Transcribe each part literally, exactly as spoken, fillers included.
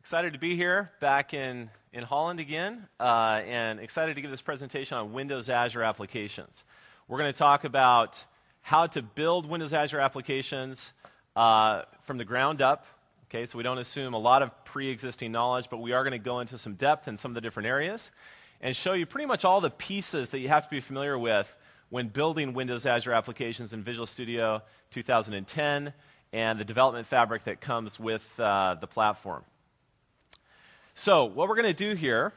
Excited to be here back in, in Holland again, uh, and excited to give this presentation on Windows Azure applications. We're going to talk about how to build Windows Azure applications uh, from the ground up. Okay, so we don't assume a lot of pre-existing knowledge, but we are going to go into some depth in some of the different areas and show you pretty much all the pieces that you have to be familiar with when building Windows Azure applications in Visual Studio two thousand ten and the development fabric that comes with uh, the platform. So what we're going to do here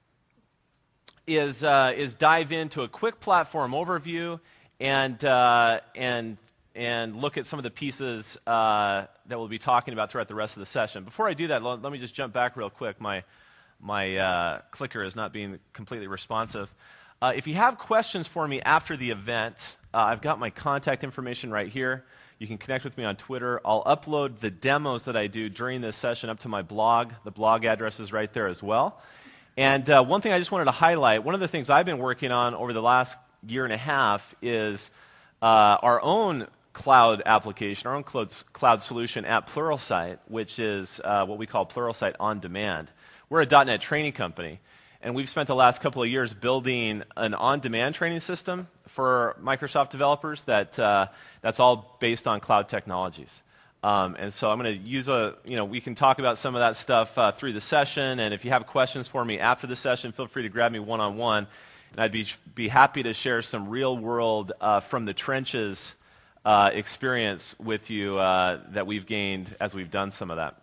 is, uh, is dive into a quick platform overview and, uh, and, and look at some of the pieces uh, that we'll be talking about throughout the rest of the session. Before I do that, let, let me just jump back real quick. My, my uh, clicker is not being completely responsive. Uh, if you have questions for me after the event, uh, I've got my contact information right here. You can connect with me on Twitter. I'll upload the demos that I do during this session up to my blog. The blog address is right there as well. And uh, one thing I just wanted to highlight, one of the things I've been working on over the last year and a half is uh, our own cloud application, our own cloud, cloud solution at Pluralsight, which is uh, what we call Pluralsight On Demand. We're a dot net training company. And we've spent the last couple of years building an on-demand training system for Microsoft developers that uh, that's all based on cloud technologies. Um, and so I'm going to use a, you know, we can talk about some of that stuff uh, through the session. And if you have questions for me after the session, feel free to grab me one-on-one. And I'd be, be happy to share some real-world, uh, from the trenches uh, experience with you uh, that we've gained as we've done some of that.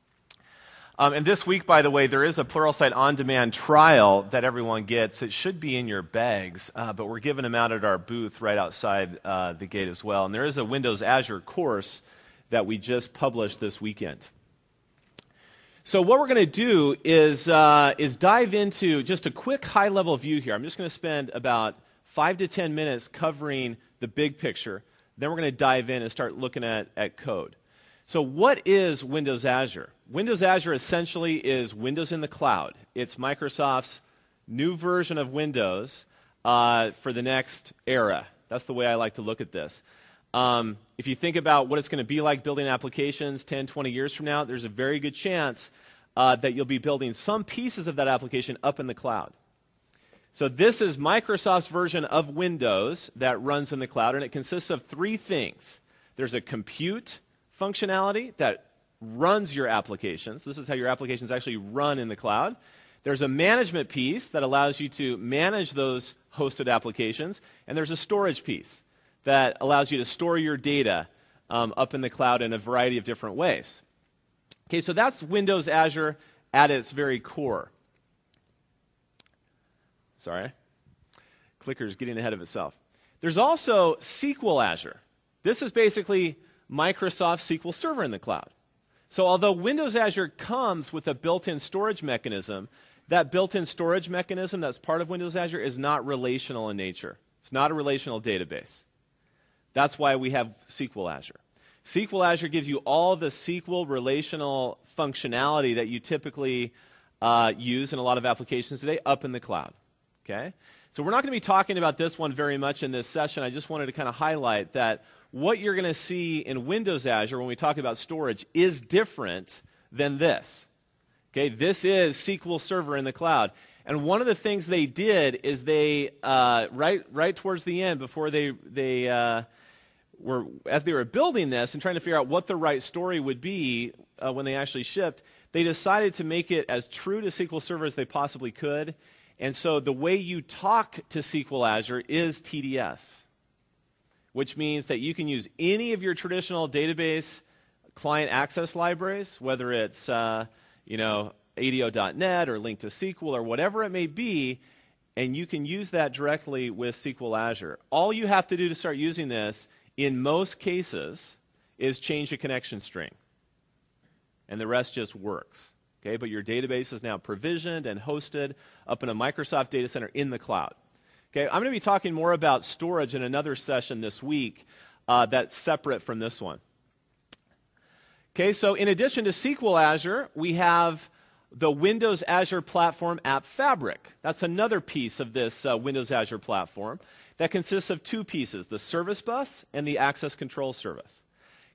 Um, and this week, by the way, there is a Pluralsight on-demand trial that everyone gets. It should be in your bags, uh, but we're giving them out at our booth right outside uh, the gate as well. And there is a Windows Azure course that we just published this weekend. So what we're going to do is, uh, is dive into just a quick high-level view here. I'm just going to spend about five to ten minutes covering the big picture. Then we're going to dive in and start looking at, at code. So what is Windows Azure? Windows Azure essentially is Windows in the cloud. It's Microsoft's new version of Windows uh, for the next era. That's the way I like to look at this. Um, if you think about what it's going to be like building applications ten, twenty years from now, there's a very good chance uh, that you'll be building some pieces of that application up in the cloud. So this is Microsoft's version of Windows that runs in the cloud, and it consists of three things. There's a compute functionality that runs your applications. This is how your applications actually run in the cloud. There's a management piece that allows you to manage those hosted applications. And there's a storage piece that allows you to store your data um, up in the cloud in a variety of different ways. Okay, so that's Windows Azure at its very core. Sorry. Clicker's getting ahead of itself. There's also S Q L Azure. This is basically Microsoft S Q L Server in the cloud. So although Windows Azure comes with a built-in storage mechanism, that built-in storage mechanism that's part of Windows Azure is not relational in nature. It's not a relational database. That's why we have S Q L Azure. S Q L Azure gives you all the S Q L relational functionality that you typically uh, use in a lot of applications today up in the cloud. Okay? So we're not going to be talking about this one very much in this session. I just wanted to kind of highlight that what you're going to see in Windows Azure when we talk about storage is different than this. Okay, this is S Q L Server in the cloud. And one of the things they did is they, uh, right, right towards the end, before they, they uh, were, as they were building this and trying to figure out what the right story would be uh, when they actually shipped, they decided to make it as true to S Q L Server as they possibly could. And so the way you talk to S Q L Azure is T D S. Which means that you can use any of your traditional database client access libraries, whether it's uh, you know, A D O dot net or Link to S Q L or whatever it may be, and you can use that directly with S Q L Azure. All you have to do to start using this, in most cases, is change a connection string. And the rest just works. Okay? But your database is now provisioned and hosted up in a Microsoft data center in the cloud. Okay, I'm going to be talking more about storage in another session this week uh, that's separate from this one. Okay, so in addition to S Q L Azure, we have the Windows Azure Platform App Fabric. That's another piece of this uh, Windows Azure platform that consists of two pieces, the Service Bus and the Access Control Service.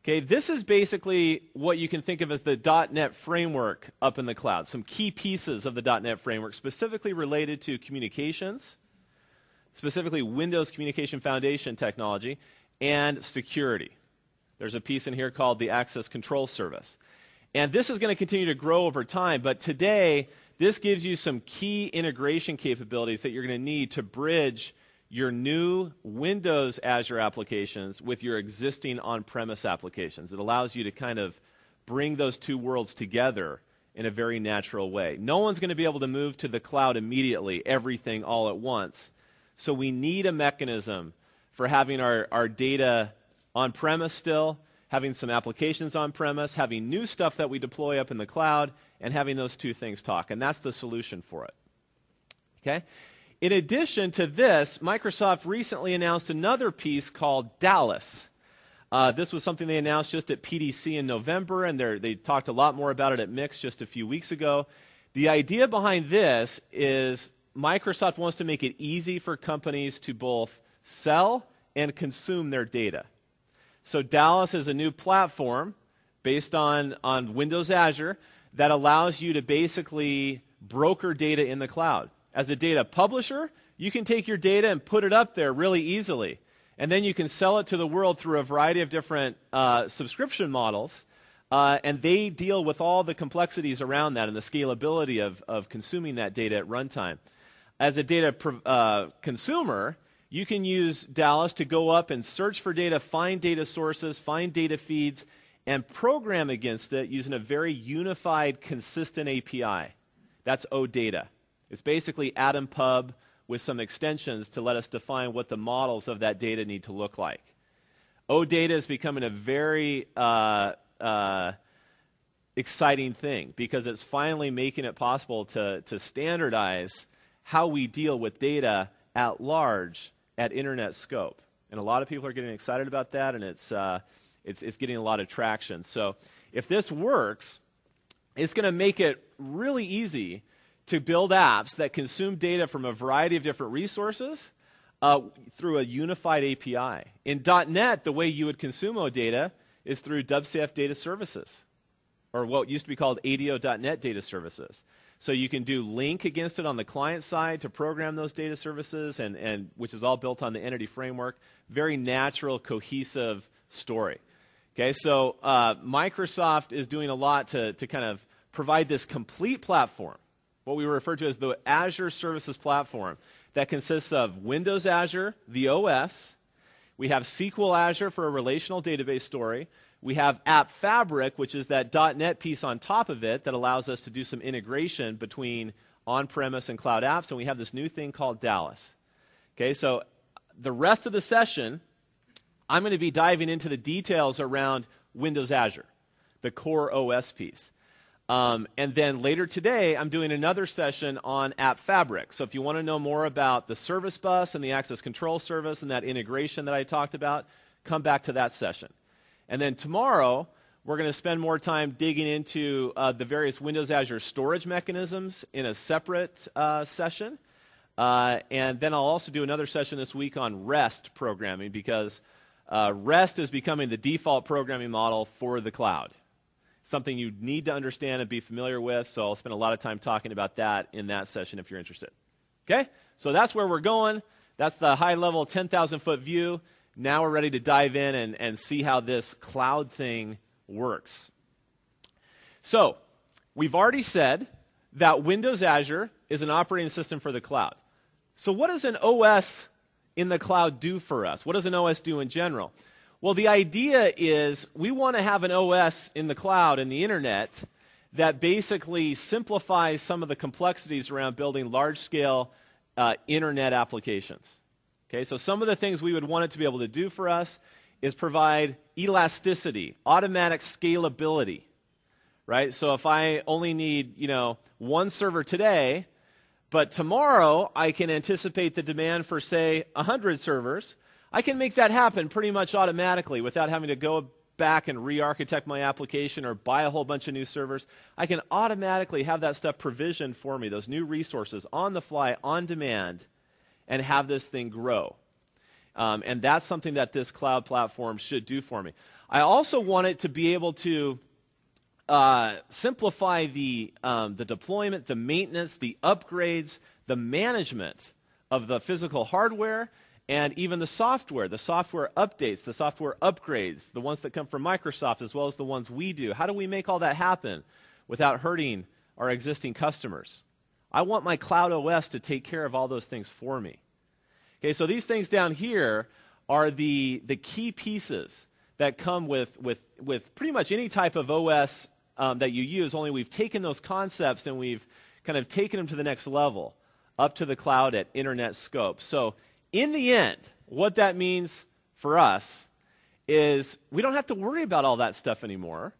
Okay, this is basically what you can think of as the dot net framework up in the cloud. Some key pieces of the dot net framework specifically related to communications, specifically Windows Communication Foundation technology, and security. There's a piece in here called the Access Control Service. And this is going to continue to grow over time, but today, this gives you some key integration capabilities that you're going to need to bridge your new Windows Azure applications with your existing on-premise applications. It allows you to kind of bring those two worlds together in a very natural way. No one's going to be able to move to the cloud immediately, everything all at once. So we need a mechanism for having our, our data on-premise still, having some applications on-premise, having new stuff that we deploy up in the cloud, and having those two things talk. And that's the solution for it. Okay? In addition to this, Microsoft recently announced another piece called Dallas. Uh, this was something they announced just at P D C in November, and they talked a lot more about it at Mix just a few weeks ago. The idea behind this is Microsoft wants to make it easy for companies to both sell and consume their data. So Dallas is a new platform based on, on Windows Azure that allows you to basically broker data in the cloud. As a data publisher, you can take your data and put it up there really easily. And then you can sell it to the world through a variety of different uh, subscription models. Uh, and they deal with all the complexities around that and the scalability of, of consuming that data at runtime. As a data pro- uh, consumer, you can use Dallas to go up and search for data, find data sources, find data feeds, and program against it using a very unified, consistent A P I. That's OData. It's basically Atom Pub with some extensions to let us define what the models of that data need to look like. OData is becoming a very uh, uh, exciting thing because it's finally making it possible to, to standardize how we deal with data at large at internet scope. And a lot of people are getting excited about that, and it's, uh, it's, it's getting a lot of traction. So if this works, it's going to make it really easy to build apps that consume data from a variety of different resources uh, through a unified A P I. In .NET, the way you would consume OData is through W C F Data Services, or what used to be called A D O dot net Data Services. So you can do link against it on the client side to program those data services, and, and which is all built on the Entity Framework. Very natural, cohesive story. Okay, so uh, Microsoft is doing a lot to, to kind of provide this complete platform, what we refer to as the Azure Services Platform, that consists of Windows Azure, the O S. We have S Q L Azure for a relational database story. We have App Fabric, which is that .NET piece on top of it that allows us to do some integration between on-premise and cloud apps. And we have this new thing called Dallas. Okay, so the rest of the session, I'm going to be diving into the details around Windows Azure, the core O S piece. Um, and then later today, I'm doing another session on App Fabric. So if you want to know more about the service bus and the access control service and that integration that I talked about, come back to that session. And then tomorrow, we're going to spend more time digging into uh, the various Windows Azure storage mechanisms in a separate uh, session. Uh, and then I'll also do another session this week on REST programming, because uh, REST is becoming the default programming model for the cloud. Something you need to understand and be familiar with, so I'll spend a lot of time talking about that in that session if you're interested. Okay? So that's where we're going. That's the high-level ten thousand foot view. Now we're ready to dive in and, and see how this cloud thing works. So we've already said that Windows Azure is an operating system for the cloud. So what does an O S in the cloud do for us? What does an O S do in general? Well, the idea is we want to have an O S in the cloud and the internet that basically simplifies some of the complexities around building large-scale uh, internet applications. Okay, so some of the things we would want it to be able to do for us is provide elasticity, automatic scalability, right? So if I only need, you know, one server today, but tomorrow I can anticipate the demand for, say, one hundred servers, I can make that happen pretty much automatically without having to go back and re-architect my application or buy a whole bunch of new servers. I can automatically have that stuff provisioned for me, those new resources on the fly, on demand, and have this thing grow. Um, and that's something that this cloud platform should do for me. I also want it to be able to uh, simplify the, um, the deployment, the maintenance, the upgrades, the management of the physical hardware, and even the software, the software updates, the software upgrades, the ones that come from Microsoft as well as the ones we do. How do we make all that happen without hurting our existing customers? I want my Cloud O S to take care of all those things for me. Okay, so these things down here are the, the key pieces that come with, with, with pretty much any type of O S um, that you use, only we've taken those concepts and we've kind of taken them to the next level, up to the cloud at internet scope. So in the end, what that means for us is we don't have to worry about all that stuff anymore.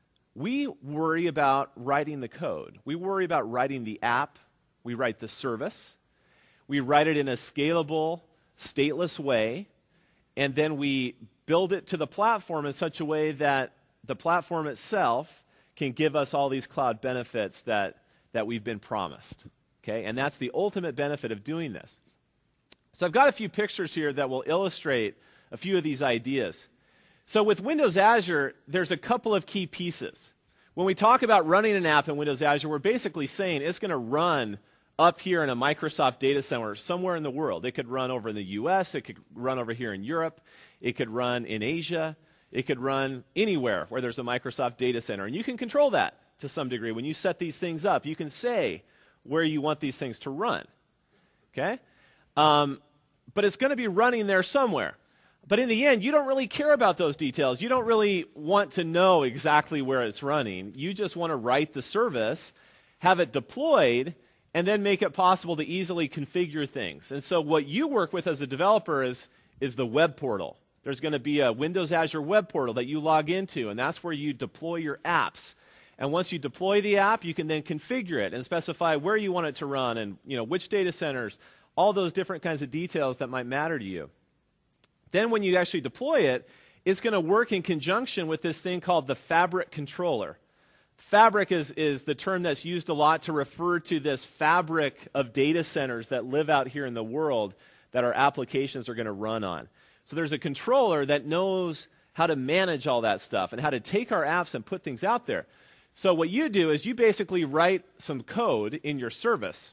We worry about writing the code. We worry about writing the app. We write the service. We write it in a scalable, stateless way, and then we build it to the platform in such a way that the platform itself can give us all these cloud benefits that, that we've been promised. Okay? And that's the ultimate benefit of doing this. So I've got a few pictures here that will illustrate a few of these ideas. So with Windows Azure, there's a couple of key pieces. When we talk about running an app in Windows Azure, we're basically saying it's going to run up here in a Microsoft data center somewhere in the world. It could run over in the U S, it could run over here in Europe, it could run in Asia, it could run anywhere where there's a Microsoft data center. And you can control that to some degree. When you set these things up, you can say where you want these things to run. Okay? Um, but it's going to be running there somewhere. But in the end, you don't really care about those details. You don't really want to know exactly where it's running. You just want to write the service, have it deployed, and then make it possible to easily configure things. And so what you work with as a developer is, is the web portal. There's going to be a Windows Azure web portal that you log into, and that's where you deploy your apps. And once you deploy the app, you can then configure it and specify where you want it to run and, you know, which data centers, all those different kinds of details that might matter to you. Then when you actually deploy it, it's going to work in conjunction with this thing called the Fabric controller. Fabric is, is the term that's used a lot to refer to this fabric of data centers that live out here in the world that our applications are going to run on. So there's a controller that knows how to manage all that stuff and how to take our apps and put things out there. So what you do is you basically write some code in your service.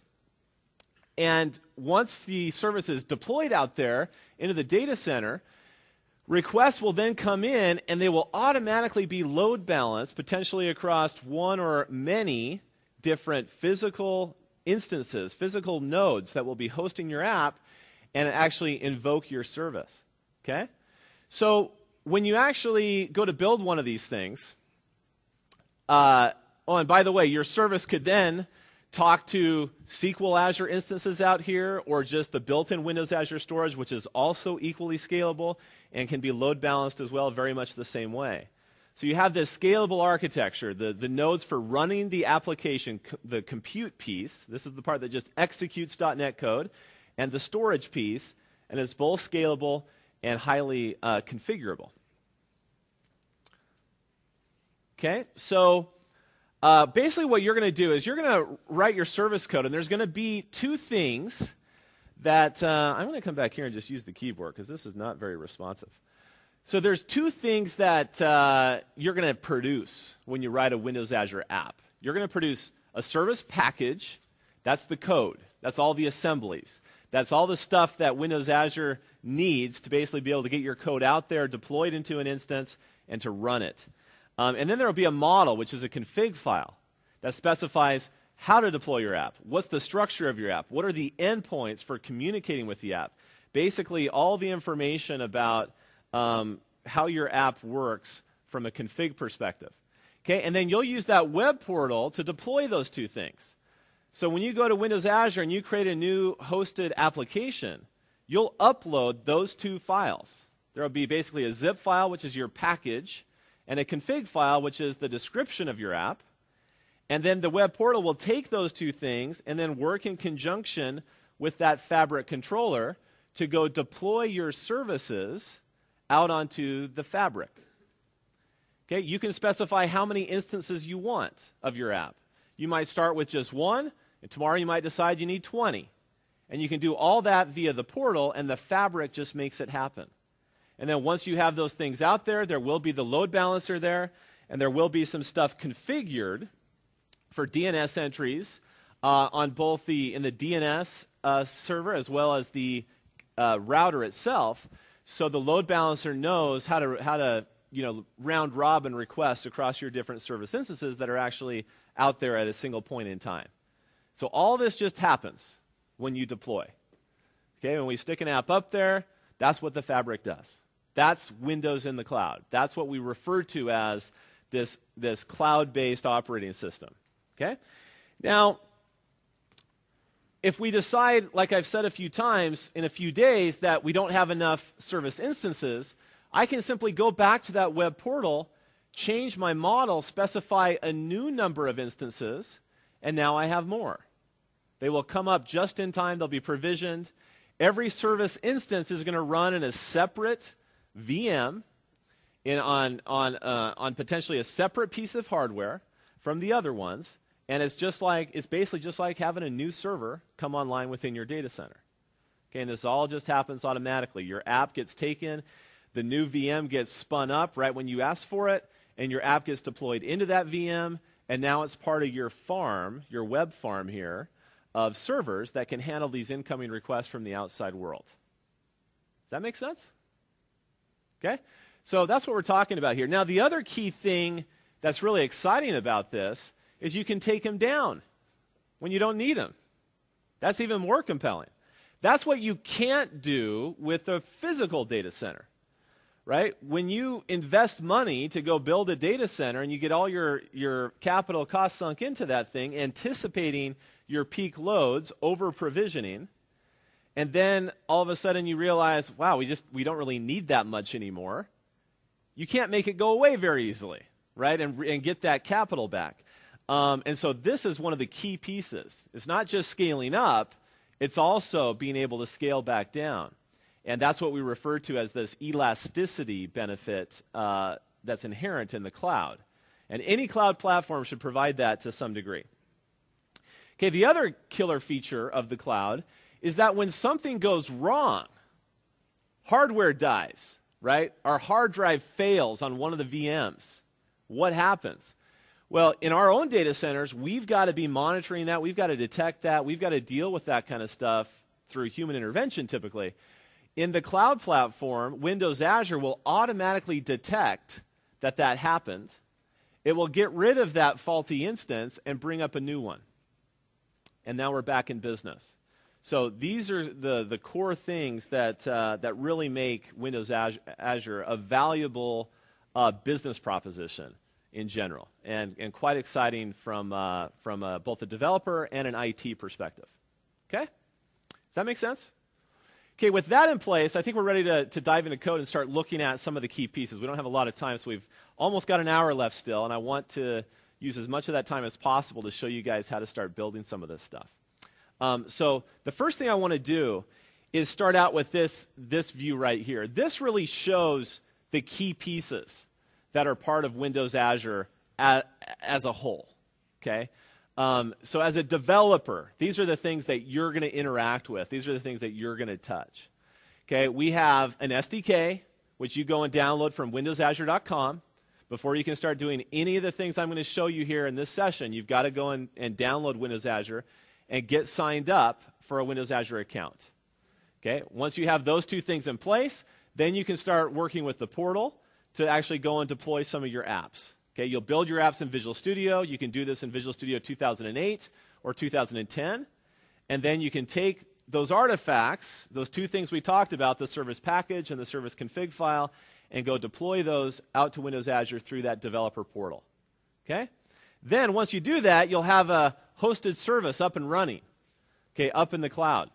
And once the service is deployed out there into the data center, requests will then come in and they will automatically be load balanced, potentially across one or many different physical instances, physical nodes that will be hosting your app and actually invoke your service. Okay? So when you actually go to build one of these things, uh, oh, and by the way, your service could then talk to S Q L Azure instances out here or just the built-in Windows Azure storage, which is also equally scalable and can be load balanced as well, very much the same way. So you have this scalable architecture, the, the nodes for running the application, c the compute piece. This is the part that just executes dot net code, and the storage piece, and it's both scalable and highly uh, configurable. Okay, so Uh, basically what you're going to do is you're going to write your service code, and there's going to be two things that uh, I'm going to come back here and just use the keyboard because this is not very responsive. So there's two things that uh, you're going to produce when you write a Windows Azure app. You're going to produce a service package. That's the code. That's all the assemblies. That's all the stuff that Windows Azure needs to basically be able to get your code out there, deployed into an instance, and to run it. Um, and then there will be a model, which is a config file that specifies how to deploy your app. What's the structure of your app? What are the endpoints for communicating with the app? Basically, all the information about um, how your app works from a config perspective. Okay, and then you'll use that web portal to deploy those two things. So when you go to Windows Azure and you create a new hosted application, you'll upload those two files. There will be basically a zip file, which is your package, and a config file, which is the description of your app. And then the web portal will take those two things and then work in conjunction with that Fabric controller to go deploy your services out onto the Fabric. Okay, you can specify how many instances you want of your app. You might start with just one, and tomorrow you might decide you need twenty. And you can do all that via the portal, and the fabric just makes it happen. And then once you have those things out there, there will be the load balancer there, and there will be some stuff configured for D N S entries uh, on both the in the D N S uh, server as well as the uh, router itself. So the load balancer knows how to how to you know round robin requests across your different service instances that are actually out there at a single point in time. So all this just happens when you deploy. Okay, when we stick an app up there, that's what the fabric does. That's Windows in the cloud. That's what we refer to as this, this cloud-based operating system. Okay? Now, if we decide, like I've said a few times, in a few days that we don't have enough service instances, I can simply go back to that web portal, change my model, specify a new number of instances, and now I have more. They will come up just in time. They'll be provisioned. Every service instance is going to run in a separate V M in, on, on, uh, on potentially a separate piece of hardware from the other ones. And it's just like, it's basically just like having a new server come online within your data center. Okay, and this all just happens automatically. Your app gets taken, the new V M gets spun up right when you ask for it, and your app gets deployed into that V M, and now it's part of your farm, your web farm here, of servers that can handle these incoming requests from the outside world. Does that make sense? Okay? So that's what we're talking about here. Now, the other key thing that's really exciting about this is you can take them down when you don't need them. That's even more compelling. That's what you can't do with a physical data center, right? When you invest money to go build a data center and you get all your, your capital costs sunk into that thing, anticipating your peak loads, over provisioning, and then all of a sudden you realize, wow, we just we don't really need that much anymore. You can't make it go away very easily, right? And, and get that capital back. Um, and so this is one of the key pieces. It's not just scaling up, it's also being able to scale back down. And that's what we refer to as this elasticity benefit uh, that's inherent in the cloud. And any cloud platform should provide that to some degree. Okay, the other killer feature of the cloud is that when something goes wrong, hardware dies, right? Our hard drive fails on one of the V Ms. What happens? Well, in our own data centers, we've got to be monitoring that. We've got to detect that. We've got to deal with that kind of stuff through human intervention typically. In the cloud platform, Windows Azure will automatically detect that that happened. It will get rid of that faulty instance and bring up a new one. And now we're back in business. So these are the, the core things that, uh, that really make Windows Azure a valuable uh, business proposition in general, and, and quite exciting from, uh, from uh, both a developer and an I T perspective. Okay? Does that make sense? Okay, with that in place, I think we're ready to, to dive into code and start looking at some of the key pieces. We don't have a lot of time, so we've almost got an hour left still, and I want to use as much of that time as possible to show you guys how to start building some of this stuff. Um, so the first thing I want to do is start out with this, this view right here. This really shows the key pieces that are part of Windows Azure as, as a whole. Okay? Um, so as a developer, these are the things that you're going to interact with. These are the things that you're going to touch. Okay? We have an S D K, which you go and download from windows azure dot com. Before you can start doing any of the things I'm going to show you here in this session, you've got to go and, and download Windows Azure and get signed up for a Windows Azure account. Okay? Once you have those two things in place, then you can start working with the portal to actually go and deploy some of your apps. Okay? You'll build your apps in Visual Studio. You can do this in Visual Studio two thousand eight or two thousand ten. And then you can take those artifacts, those two things we talked about, the service package and the service config file, and go deploy those out to Windows Azure through that developer portal. Okay? Then once you do that, you'll have a hosted service up and running, okay, up in the cloud,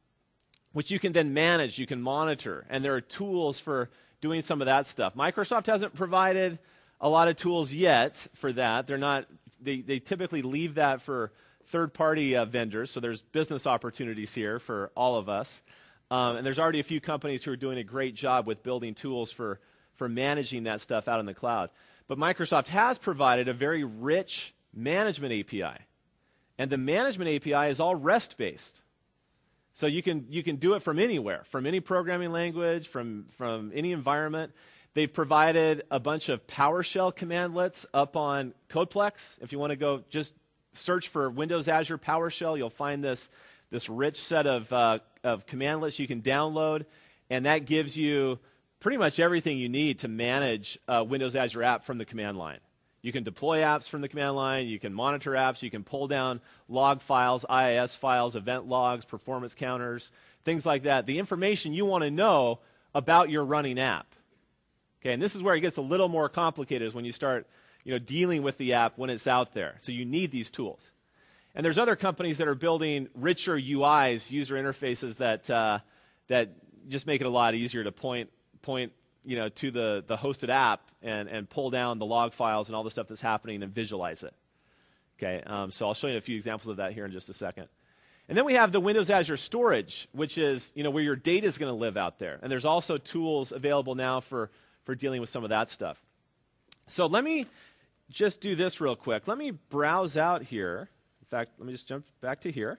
which you can then manage, you can monitor, and there are tools for doing some of that stuff. Microsoft hasn't provided a lot of tools yet for that. They're not, they, they typically leave that for third-party uh, vendors, so there's business opportunities here for all of us. Um, and there's already a few companies who are doing a great job with building tools for, for managing that stuff out in the cloud. But Microsoft has provided a very rich management A P I. And the management A P I is all REST-based. So you can you can do it from anywhere, from any programming language, from, from any environment. They've provided a bunch of PowerShell commandlets up on CodePlex. If you want to go just search for Windows Azure PowerShell, you'll find this, this rich set of, uh, of commandlets you can download, and that gives you pretty much everything you need to manage a Windows Azure app from the command line. You can deploy apps from the command line, you can monitor apps, you can pull down log files, I I S files, event logs, performance counters, things like that. The information you want to know about your running app. Okay, and this is where it gets a little more complicated, is when you start you know, dealing with the app when it's out there. So you need these tools. And there's other companies that are building richer U Is, user interfaces, that, uh, that just make it a lot easier to point, point you know, to the, the hosted app and, and pull down the log files and all the stuff that's happening and visualize it. Okay, um, so I'll show you a few examples of that here in just a second. And then we have the Windows Azure Storage, which is you know, where your data is going to live out there. And there's also tools available now for, for dealing with some of that stuff. So let me just do this real quick. Let me browse out here. In fact, let me just jump back to here.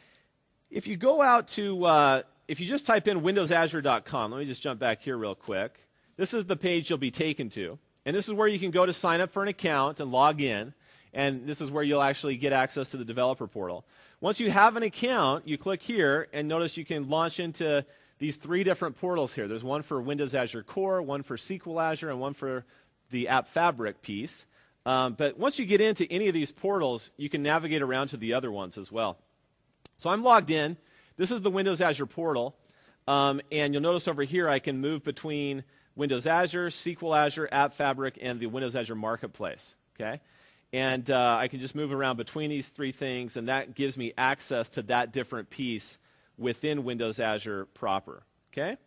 If you go out to, uh, if you just type in windows azure dot com, let me just jump back here real quick. This is the page you'll be taken to. And this is where you can go to sign up for an account and log in. And this is where you'll actually get access to the developer portal. Once you have an account, you click here, and notice you can launch into these three different portals here. There's one for Windows Azure Core, one for S Q L Azure, and one for the App Fabric piece. Um, but once you get into any of these portals, you can navigate around to the other ones as well. So I'm logged in. This is the Windows Azure portal. Um, and you'll notice over here I can move between Windows Azure, S Q L Azure, App Fabric, and the Windows Azure Marketplace. Okay? And uh, I can just move around between these three things, and that gives me access to that different piece within Windows Azure proper. Okay?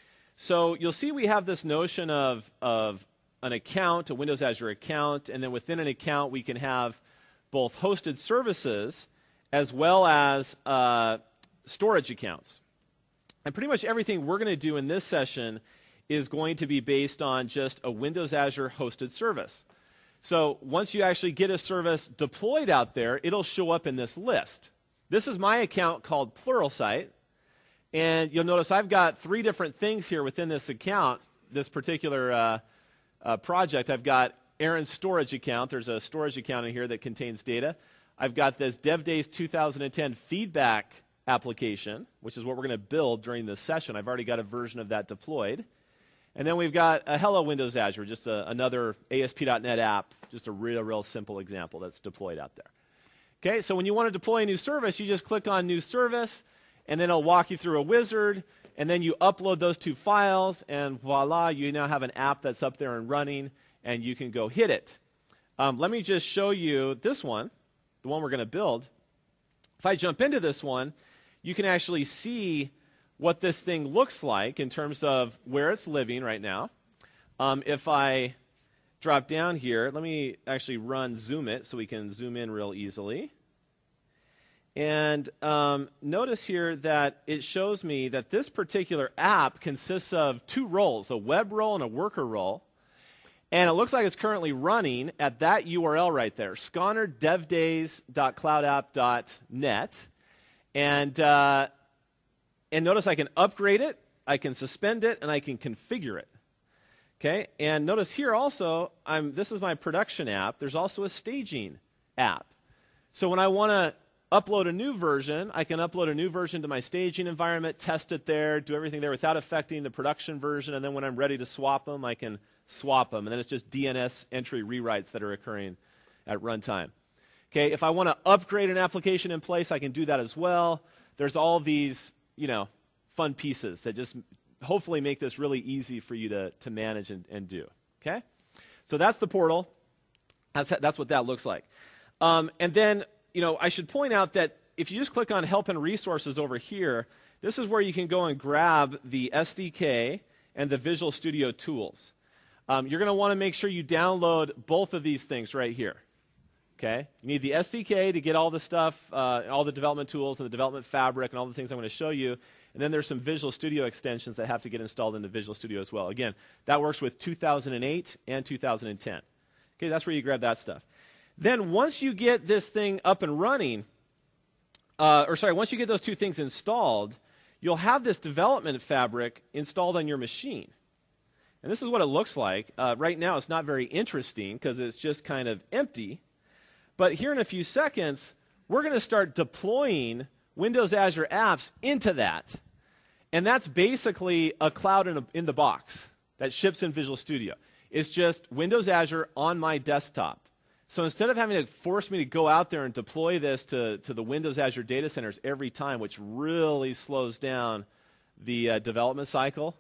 So you'll see we have this notion of, of an account, a Windows Azure account, and then within an account we can have both hosted services as well as uh, storage accounts. And pretty much everything we're going to do in this session is going to be based on just a Windows Azure hosted service. So once you actually get a service deployed out there, it'll show up in this list. This is my account called Pluralsight, and you'll notice I've got three different things here within this account, this particular uh, uh, project. I've got Aaron's storage account. There's a storage account in here that contains data. I've got this DevDays two thousand ten feedback application, which is what we're going to build during this session. I've already got a version of that deployed. And then we've got a Hello Windows Azure, just a, another A S P dot net app, just a real, real simple example that's deployed out there. Okay, so when you want to deploy a new service, you just click on New Service, and then it'll walk you through a wizard, and then you upload those two files, and voila, you now have an app that's up there and running, and you can go hit it. Um, let me just show you this one, the one we're going to build. If I jump into this one, you can actually see what this thing looks like in terms of where it's living right now. Um, if I drop down here, let me actually run zoom it so we can zoom in real easily. And um, notice here that it shows me that this particular app consists of two roles, a web role and a worker role. And it looks like it's currently running at that U R L right there, sconner devdays dot cloud app dot net. And, uh, and notice I can upgrade it, I can suspend it, and I can configure it. Okay, and notice here also, I'm, this is my production app. There's also a staging app. So when I want to upload a new version, I can upload a new version to my staging environment, test it there, do everything there without affecting the production version, and then when I'm ready to swap them, I can swap them. And then it's just D N S entry rewrites that are occurring at runtime. Okay, if I want to upgrade an application in place, I can do that as well. There's all these, you know, fun pieces that just hopefully make this really easy for you to, to manage and, and do. Okay? So that's the portal. That's, that's what that looks like. Um, and then, you know, I should point out that if you just click on Help and Resources over here, this is where you can go and grab the S D K and the Visual Studio tools. Um, you're going to want to make sure you download both of these things right here. Okay? You need the S D K to get all the stuff, uh, all the development tools and the development fabric and all the things I'm going to show you. And then there's some Visual Studio extensions that have to get installed into Visual Studio as well. Again, that works with two thousand eight and two thousand ten. Okay, that's where you grab that stuff. Then once you get this thing up and running, uh, or sorry, once you get those two things installed, you'll have this development fabric installed on your machine. And this is what it looks like. Uh, right now, it's not very interesting because it's just kind of empty. But here in a few seconds, we're going to start deploying Windows Azure apps into that. And that's basically a cloud in, a, in the box that ships in Visual Studio. It's just Windows Azure on my desktop. So instead of having to force me to go out there and deploy this to, to the Windows Azure data centers every time, which really slows down the uh, development cycle,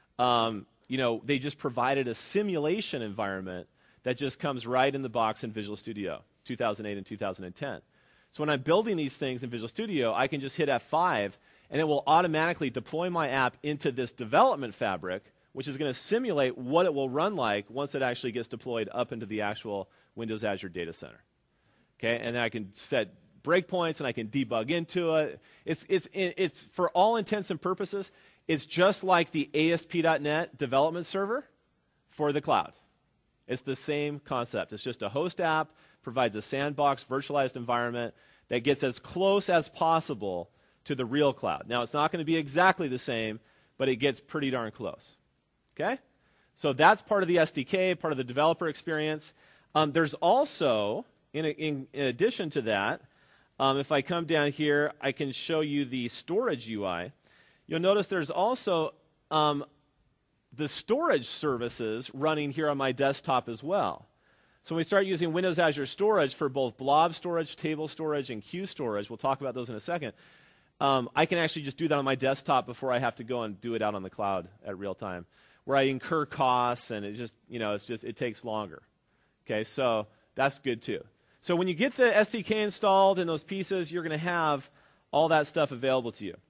um, you know, they just provided a simulation environment that just comes right in the box in Visual Studio, two thousand eight and two thousand ten. So when I'm building these things in Visual Studio, I can just hit F five, and it will automatically deploy my app into this development fabric, which is going to simulate what it will run like once it actually gets deployed up into the actual Windows Azure data center. Okay, and then I can set breakpoints and I can debug into it. It's, it's, it's, for all intents and purposes, it's just like the A S P dot net development server for the cloud. It's the same concept. It's just a host app, provides a sandbox virtualized environment that gets as close as possible to the real cloud. Now, it's not going to be exactly the same, but it gets pretty darn close. Okay? So that's part of the S D K, part of the developer experience. Um, there's also, in, a, in, in addition to that, um, if I come down here, I can show you the storage U I. You'll notice there's also um, the storage services running here on my desktop as well. So when we start using Windows Azure Storage for both blob storage, table storage, and queue storage, we'll talk about those in a second, um, I can actually just do that on my desktop before I have to go and do it out on the cloud at real time, where I incur costs, and it just, you know, it's just, it takes longer. Okay, so that's good too. So when you get the S D K installed in those pieces, you're going to have all that stuff available to you.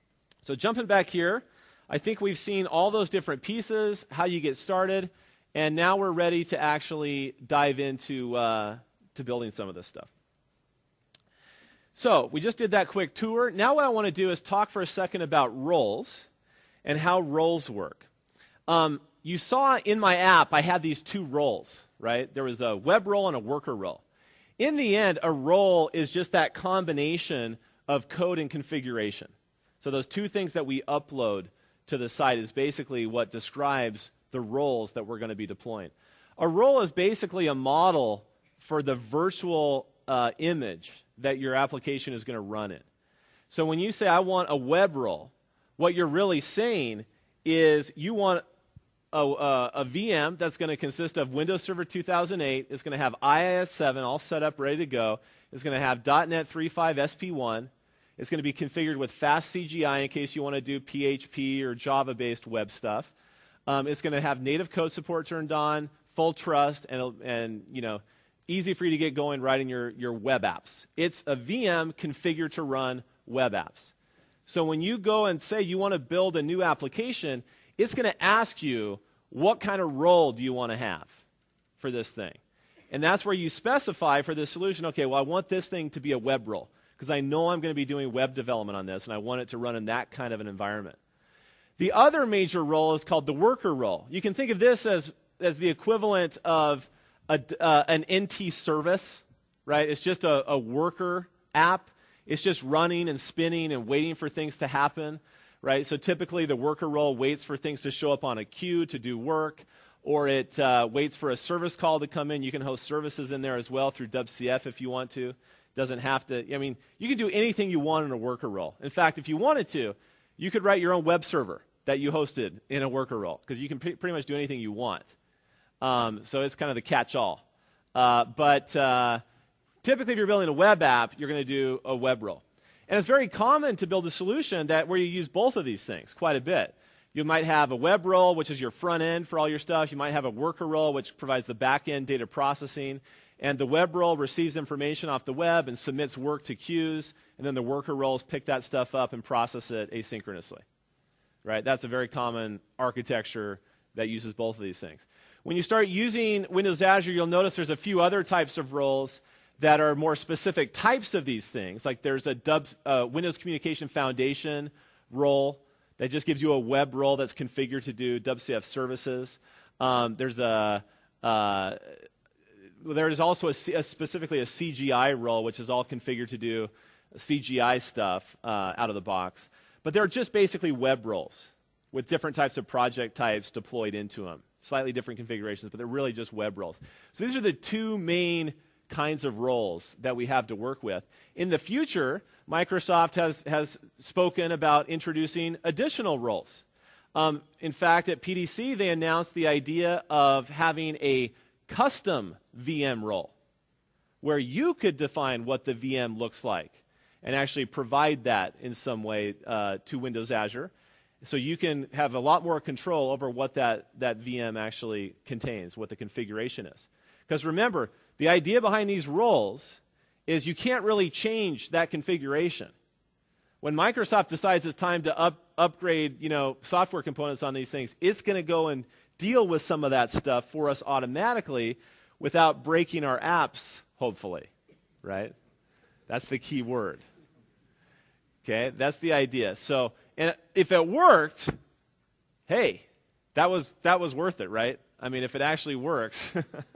So jumping back here, I think we've seen all those different pieces, how you get started, and now we're ready to actually dive into uh, to building some of this stuff. So we just did that quick tour. Now what I want to do is talk for a second about roles and how roles work. Um, you saw in my app I had these two roles, right? There was a web role and a worker role. In the end, a role is just that combination of code and configuration. So those two things that we upload to the site is basically what describes the roles that we're going to be deploying. A role is basically a model for the virtual uh, image that your application is going to run in. So when you say, I want a web role, what you're really saying is you want a, a, a V M that's going to consist of Windows Server two thousand eight. It's going to have I I S seven all set up, ready to go. It's going to have .NET three point five S P one. It's going to be configured with fast C G I in case you want to do P H P or Java-based web stuff. Um, it's going to have native code support turned on, full trust, and, and you know, easy for you to get going writing your, your web apps. It's a V M configured to run web apps. So when you go and say you want to build a new application, it's going to ask you, what kind of role do you want to have for this thing? And that's where you specify for this solution, okay, well, I want this thing to be a web role, because I know I'm going to be doing web development on this, and I want it to run in that kind of an environment. The other major role is called the worker role. You can think of this as, as the equivalent of a, uh, an N T service, right? It's just a, a worker app. It's just running and spinning and waiting for things to happen, right? So typically the worker role waits for things to show up on a queue to do work, or it uh, waits for a service call to come in. You can host services in there as well through W C F if you want to. Doesn't have to, I mean, you can do anything you want in a worker role. In fact, if you wanted to, you could write your own web server that you hosted in a worker role, because you can pre- pretty much do anything you want. Um, so it's kind of the catch-all. Uh, but uh, typically if you're building a web app, you're going to do a web role. And it's very common to build a solution that where you use both of these things quite a bit. You might have a web role, which is your front end for all your stuff. You might have a worker role, which provides the back end data processing. And the web role receives information off the web and submits work to queues, and then the worker roles pick that stuff up and process it asynchronously. Right? That's a very common architecture that uses both of these things. When you start using Windows Azure, you'll notice there's a few other types of roles that are more specific types of these things. Like there's a Dub, uh, Windows Communication Foundation role that just gives you a web role that's configured to do W C F services. Um, there's a... Uh, There is also a, a specifically a C G I role, which is all configured to do C G I stuff uh, out of the box, but they're just basically web roles with different types of project types deployed into them. Slightly different configurations, but they're really just web roles. So these are the two main kinds of roles that we have to work with. In the future, Microsoft has, has spoken about introducing additional roles. Um, in fact, at P D C, they announced the idea of having a custom V M role where you could define what the V M looks like and actually provide that in some way uh, to Windows Azure. So you can have a lot more control over what that, that V M actually contains, what the configuration is. Because remember, the idea behind these roles is you can't really change that configuration. When Microsoft decides it's time to up, upgrade, you know, software components on these things, it's going to go and deal with some of that stuff for us automatically without breaking our apps, hopefully, right? That's the key word. Okay, that's the idea. So, and if it worked, hey, that was that was worth it, right? I mean, if it actually works.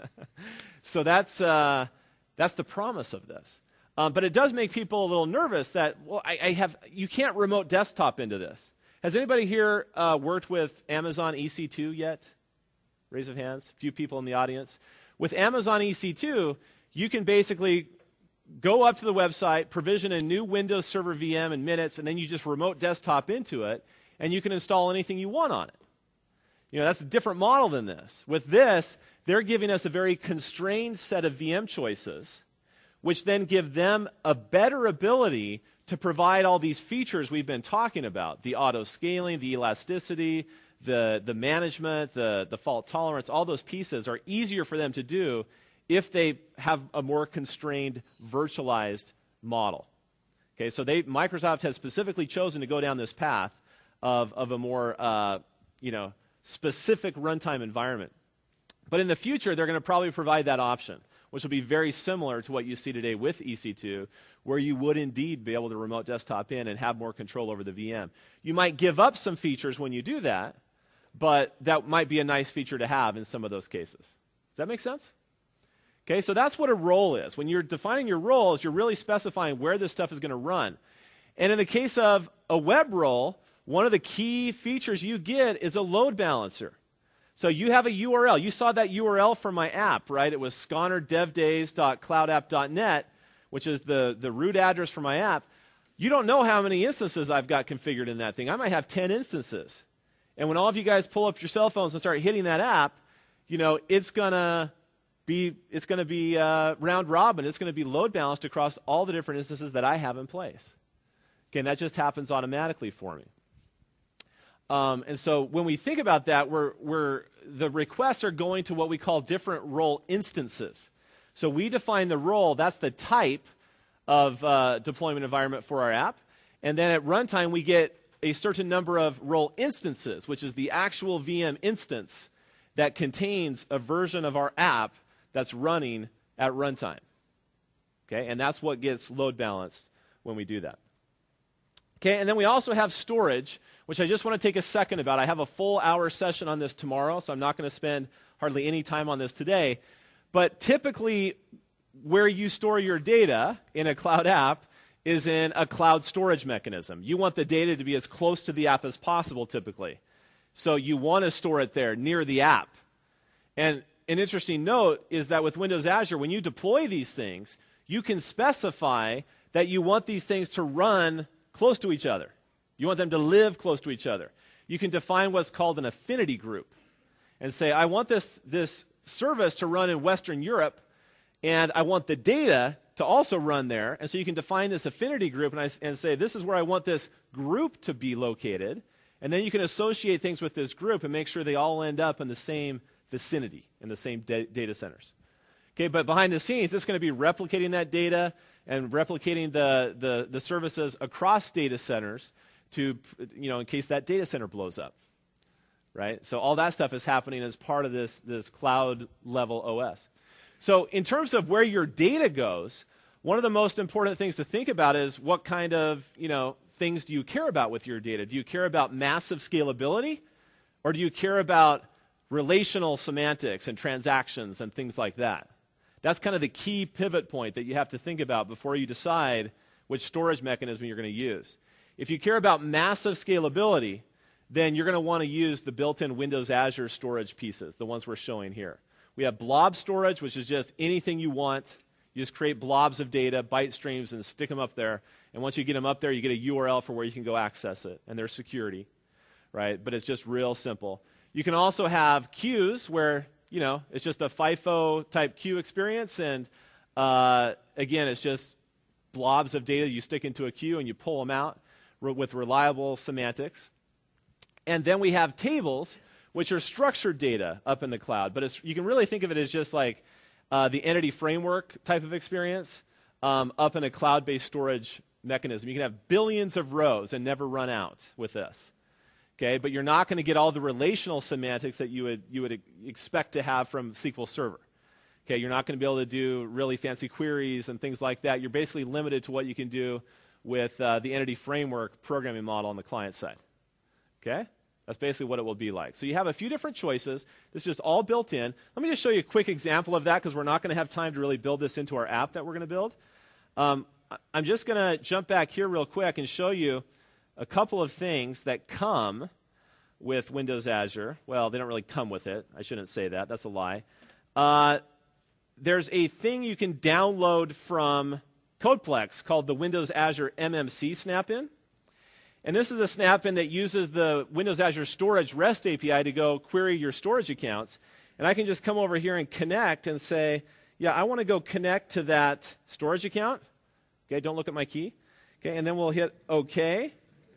So that's uh, that's the promise of this. Um, but it does make people a little nervous that, well, I, I have you can't remote desktop into this. Has anybody here uh, worked with Amazon E C two yet? Raise of hands. A few people in the audience. With Amazon E C two, you can basically go up to the website, provision a new Windows Server V M in minutes, and then you just remote desktop into it, and you can install anything you want on it. You know, that's a different model than this. With this, they're giving us a very constrained set of V M choices, which then give them a better ability to provide all these features we've been talking about, the auto-scaling, the elasticity, the, the management, the, the fault tolerance. All those pieces are easier for them to do if they have a more constrained, virtualized model. Okay, so they, Microsoft has specifically chosen to go down this path of, of a more uh, you know, specific runtime environment. But in the future, they're going to probably provide that option, which will be very similar to what you see today with E C two, where you would indeed be able to remote desktop in and have more control over the V M. You might give up some features when you do that, but that might be a nice feature to have in some of those cases. Does that make sense? Okay, so that's what a role is. When you're defining your roles, you're really specifying where this stuff is going to run. And in the case of a web role, one of the key features you get is a load balancer. So you have a U R L. You saw that U R L from my app, right? It was sconner dev days dot cloud app dot net, which is the, the root address for my app. You don't know how many instances I've got configured in that thing. I might have ten instances. And when all of you guys pull up your cell phones and start hitting that app, you know, it's going to be it's going to be uh, round robin. It's going to be load balanced across all the different instances that I have in place. Okay, and that just happens automatically for me. Um, and so when we think about that, we're, we're, the requests are going to what we call different role instances. So we define the role, that's the type of uh, deployment environment for our app. And then at runtime, we get a certain number of role instances, which is the actual V M instance that contains a version of our app that's running at runtime. Okay, and that's what gets load balanced when we do that. Okay, and then we also have storage, which I just want to take a second about. I have a full hour session on this tomorrow, so I'm not going to spend hardly any time on this today. But typically, where you store your data in a cloud app is in a cloud storage mechanism. You want the data to be as close to the app as possible, typically. So you want to store it there, near the app. And an interesting note is that with Windows Azure, when you deploy these things, you can specify that you want these things to run close to each other. You want them to live close to each other. You can define what's called an affinity group and say, I want this, this service to run in Western Europe, and I want the data to also run there. And so you can define this affinity group and, I, and say, this is where I want this group to be located. And then you can associate things with this group and make sure they all end up in the same vicinity, in the same da- data centers. Okay, but behind the scenes, it's going to be replicating that data and replicating the, the, the services across data centers to, you know, in case that data center blows up, right? So all that stuff is happening as part of this, this cloud level O S. So in terms of where your data goes, one of the most important things to think about is what kind of, you know, things do you care about with your data? Do you care about massive scalability, or do you care about relational semantics and transactions and things like that? That's kind of the key pivot point that you have to think about before you decide which storage mechanism you're going to use. If you care about massive scalability, then you're going to want to use the built-in Windows Azure storage pieces, the ones we're showing here. We have blob storage, which is just anything you want. You just create blobs of data, byte streams, and stick them up there. And once you get them up there, you get a U R L for where you can go access it. And there's security, right? But it's just real simple. You can also have queues where, you know, it's just a FIFO-type queue experience. And, uh, again, it's just blobs of data you stick into a queue and you pull them out re- with reliable semantics. And then we have tables, which are structured data up in the cloud. But it's, you can really think of it as just like uh, the entity framework type of experience um, up in a cloud-based storage mechanism. You can have billions of rows and never run out with this. Okay, but you're not going to get all the relational semantics that you would, you would expect to have from S Q L Server. Okay, you're not going to be able to do really fancy queries and things like that. You're basically limited to what you can do with uh, the entity framework programming model on the client side. Okay? That's basically what it will be like. So you have a few different choices. This is just all built in. Let me just show you a quick example of that because we're not going to have time to really build this into our app that we're going to build. Um, I'm just going to jump back here real quick and show you a couple of things that come with Windows Azure. Well, they don't really come with it. I shouldn't say that. That's a lie. Uh, there's a thing you can download from Codeplex called the Windows Azure M M C snap-in. And this is a snap-in that uses the Windows Azure Storage REST A P I to go query your storage accounts. And I can just come over here and connect and say, yeah, I want to go connect to that storage account. Okay, don't look at my key. Okay, and then we'll hit OK.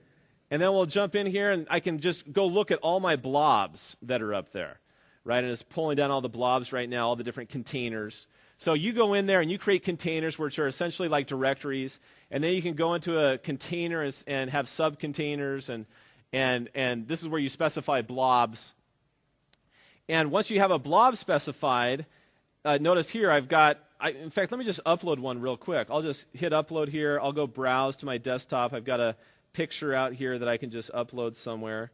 And then we'll jump in here, and I can just go look at all my blobs that are up there. Right, and it's pulling down all the blobs right now, all the different containers. So you go in there and you create containers, which are essentially like directories, and then you can go into a container and, and have subcontainers, and, and, and this is where you specify blobs. And once you have a blob specified, uh, notice here I've got, I, in fact, let me just upload one real quick. I'll just hit upload here. I'll go browse to my desktop. I've got a picture out here that I can just upload somewhere.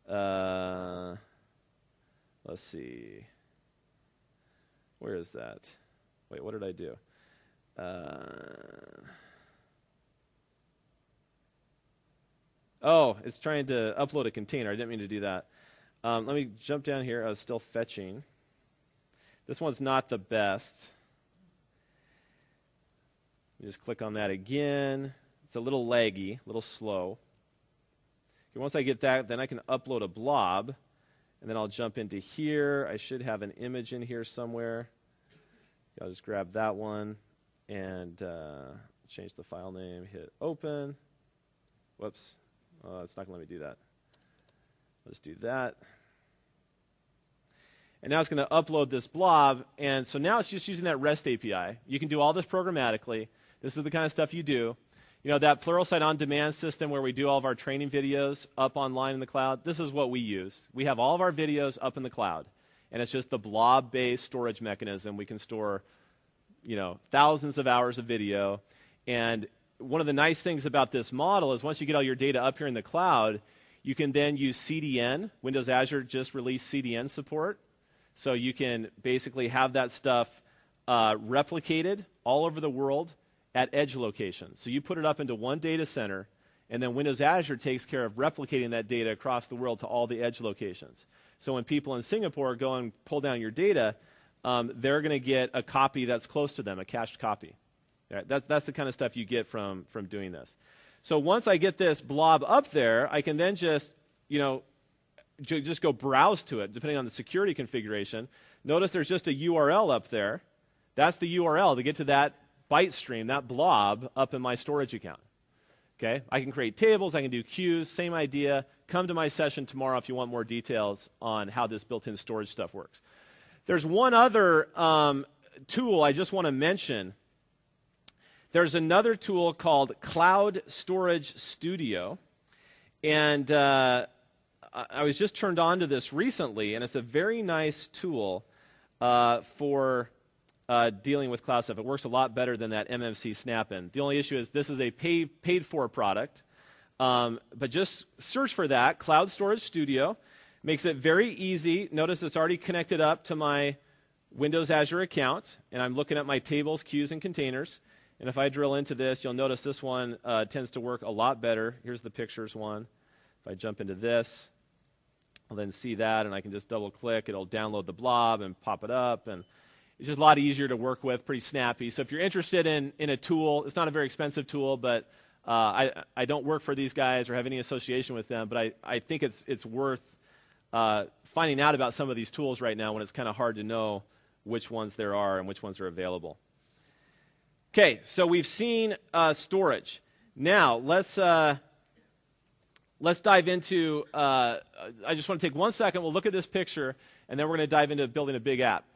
Uh, let's see. Where is that? Wait, what did I do? Uh, oh, it's trying to upload a container. I didn't mean to do that. Um, let me jump down here. I was still fetching. This one's not the best. Just click on that again. It's a little laggy, a little slow. Okay, once I get that, then I can upload a blob, and then I'll jump into here. I should have an image in here somewhere. I'll just grab that one and uh, change the file name, hit open. Whoops. Uh, it's not going to let me do that. Let's do that. And now it's going to upload this blob. And so now it's just using that REST A P I. You can do all this programmatically. This is the kind of stuff you do. You know, that Pluralsight on-demand system where we do all of our training videos up online in the cloud, this is what we use. We have all of our videos up in the cloud. And it's just the blob-based storage mechanism. We can store, you know, thousands of hours of video. And one of the nice things about this model is once you get all your data up here in the cloud, you can then use C D N. Windows Azure just released C D N support. So you can basically have that stuff uh, replicated all over the world at edge locations. So you put it up into one data center, and then Windows Azure takes care of replicating that data across the world to all the edge locations. So when people in Singapore go and pull down your data, um, they're going to get a copy that's close to them, a cached copy. Right? That's, that's the kind of stuff you get from, from doing this. So once I get this blob up there, I can then just, you know, j- just go browse to it, depending on the security configuration. Notice there's just a U R L up there. That's the U R L to get to that byte stream, that blob, up in my storage account. Okay, I can create tables, I can do queues, same idea. Come to my session tomorrow if you want more details on how this built-in storage stuff works. There's one other um, tool I just want to mention. There's another tool called Cloud Storage Studio. And uh, I was just turned on to this recently, and it's a very nice tool uh, for Uh, dealing with cloud stuff. It works a lot better than that M M C snap-in. The only issue is this is a pay, paid-for product. Um, but just search for that, Cloud Storage Studio. Makes it very easy. Notice it's already connected up to my Windows Azure account, and I'm looking at my tables, queues, and containers. And if I drill into this, you'll notice this one uh, tends to work a lot better. Here's the pictures one. If I jump into this, I'll then see that, and I can just double-click. It'll download the blob and pop it up, and it's just a lot easier to work with, pretty snappy. So if you're interested in, in a tool, it's not a very expensive tool, but uh, I, I don't work for these guys or have any association with them, but I, I think it's, it's worth uh, finding out about some of these tools right now when it's kind of hard to know which ones there are and which ones are available. Okay, so we've seen uh, storage. Now, let's... Uh, Let's dive into, uh, I just want to take one second, we'll look at this picture, and then we're going to dive into building a big app.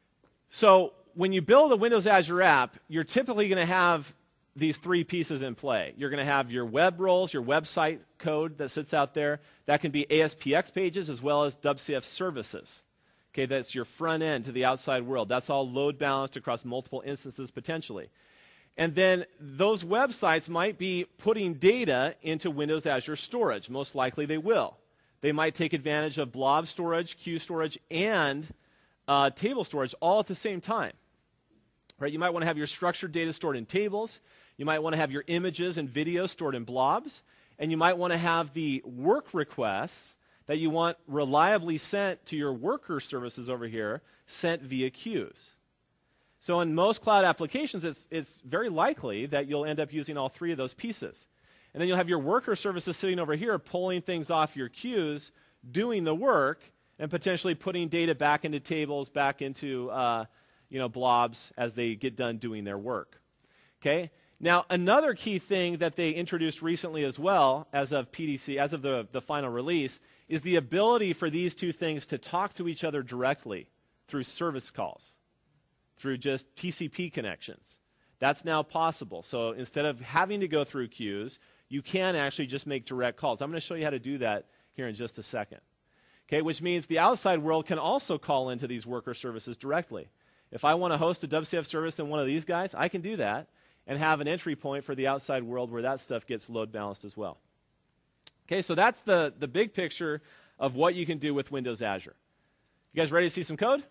So when you build a Windows Azure app, you're typically going to have these three pieces in play. You're going to have your web roles, your website code that sits out there. That can be A S P X pages as well as W C F services. Okay, that's your front end to the outside world. That's all load balanced across multiple instances potentially. And then those websites might be putting data into Windows Azure storage. Most likely they will. They might take advantage of blob storage, queue storage, and uh, table storage all at the same time. Right? You might want to have your structured data stored in tables. You might want to have your images and videos stored in blobs. And you might want to have the work requests that you want reliably sent to your worker services over here sent via queues. So in most cloud applications, it's, it's very likely that you'll end up using all three of those pieces. And then you'll have your worker services sitting over here pulling things off your queues, doing the work, and potentially putting data back into tables, back into uh, you know, blobs as they get done doing their work. Okay? Now, another key thing that they introduced recently as well, as of P D C, as of the, the final release, is the ability for these two things to talk to each other directly through service calls, through just T C P connections. That's now possible. So instead of having to go through queues, you can actually just make direct calls. I'm going to show you how to do that here in just a second. Okay, which means the outside world can also call into these worker services directly. If I want to host a W C F service in one of these guys, I can do that and have an entry point for the outside world where that stuff gets load balanced as well. Okay, so that's the, the big picture of what you can do with Windows Azure. You guys ready to see some code?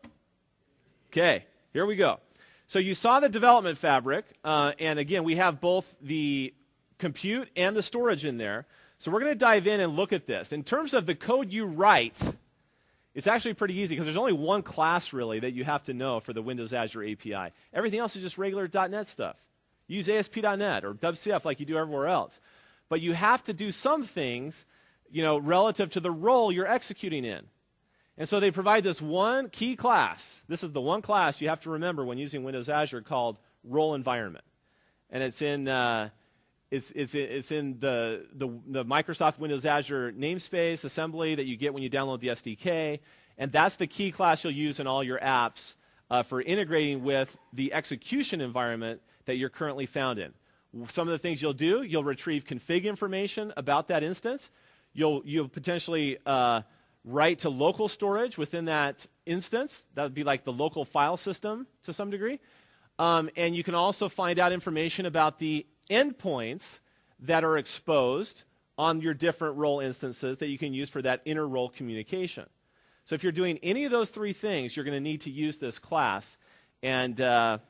Okay. Here we go. So you saw the development fabric, uh, and again, we have both the compute and the storage in there. So we're going to dive in and look at this. In terms of the code you write, it's actually pretty easy because there's only one class really that you have to know for the Windows Azure A P I. Everything else is just regular dot net stuff. Use A S P dot net or W C F like you do everywhere else. But you have to do some things, you know, relative to the role you're executing in. And so they provide this one key class. This is the one class you have to remember when using Windows Azure called role environment. And it's in, uh, it's, it's, it's in the, the, the Microsoft Windows Azure namespace assembly that you get when you download the S D K. And that's the key class you'll use in all your apps uh, for integrating with the execution environment that you're currently found in. Some of the things you'll do, you'll retrieve config information about that instance. You'll, you'll potentially... Uh, write to local storage within that instance. That would be like the local file system to some degree. Um, and you can also find out information about the endpoints that are exposed on your different role instances that you can use for that inter-role communication. So if you're doing any of those three things, you're going to need to use this class. And, uh,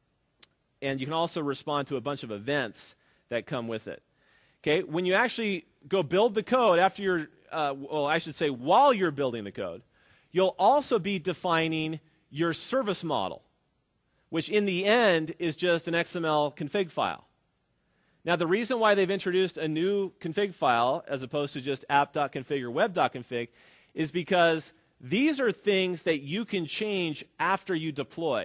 and you can also respond to a bunch of events that come with it. Okay, when you actually go build the code after you're Uh, well, I should say while you're building the code, you'll also be defining your service model, which in the end is just an X M L config file. Now, the reason why they've introduced a new config file as opposed to just app.config or web.config is because these are things that you can change after you deploy.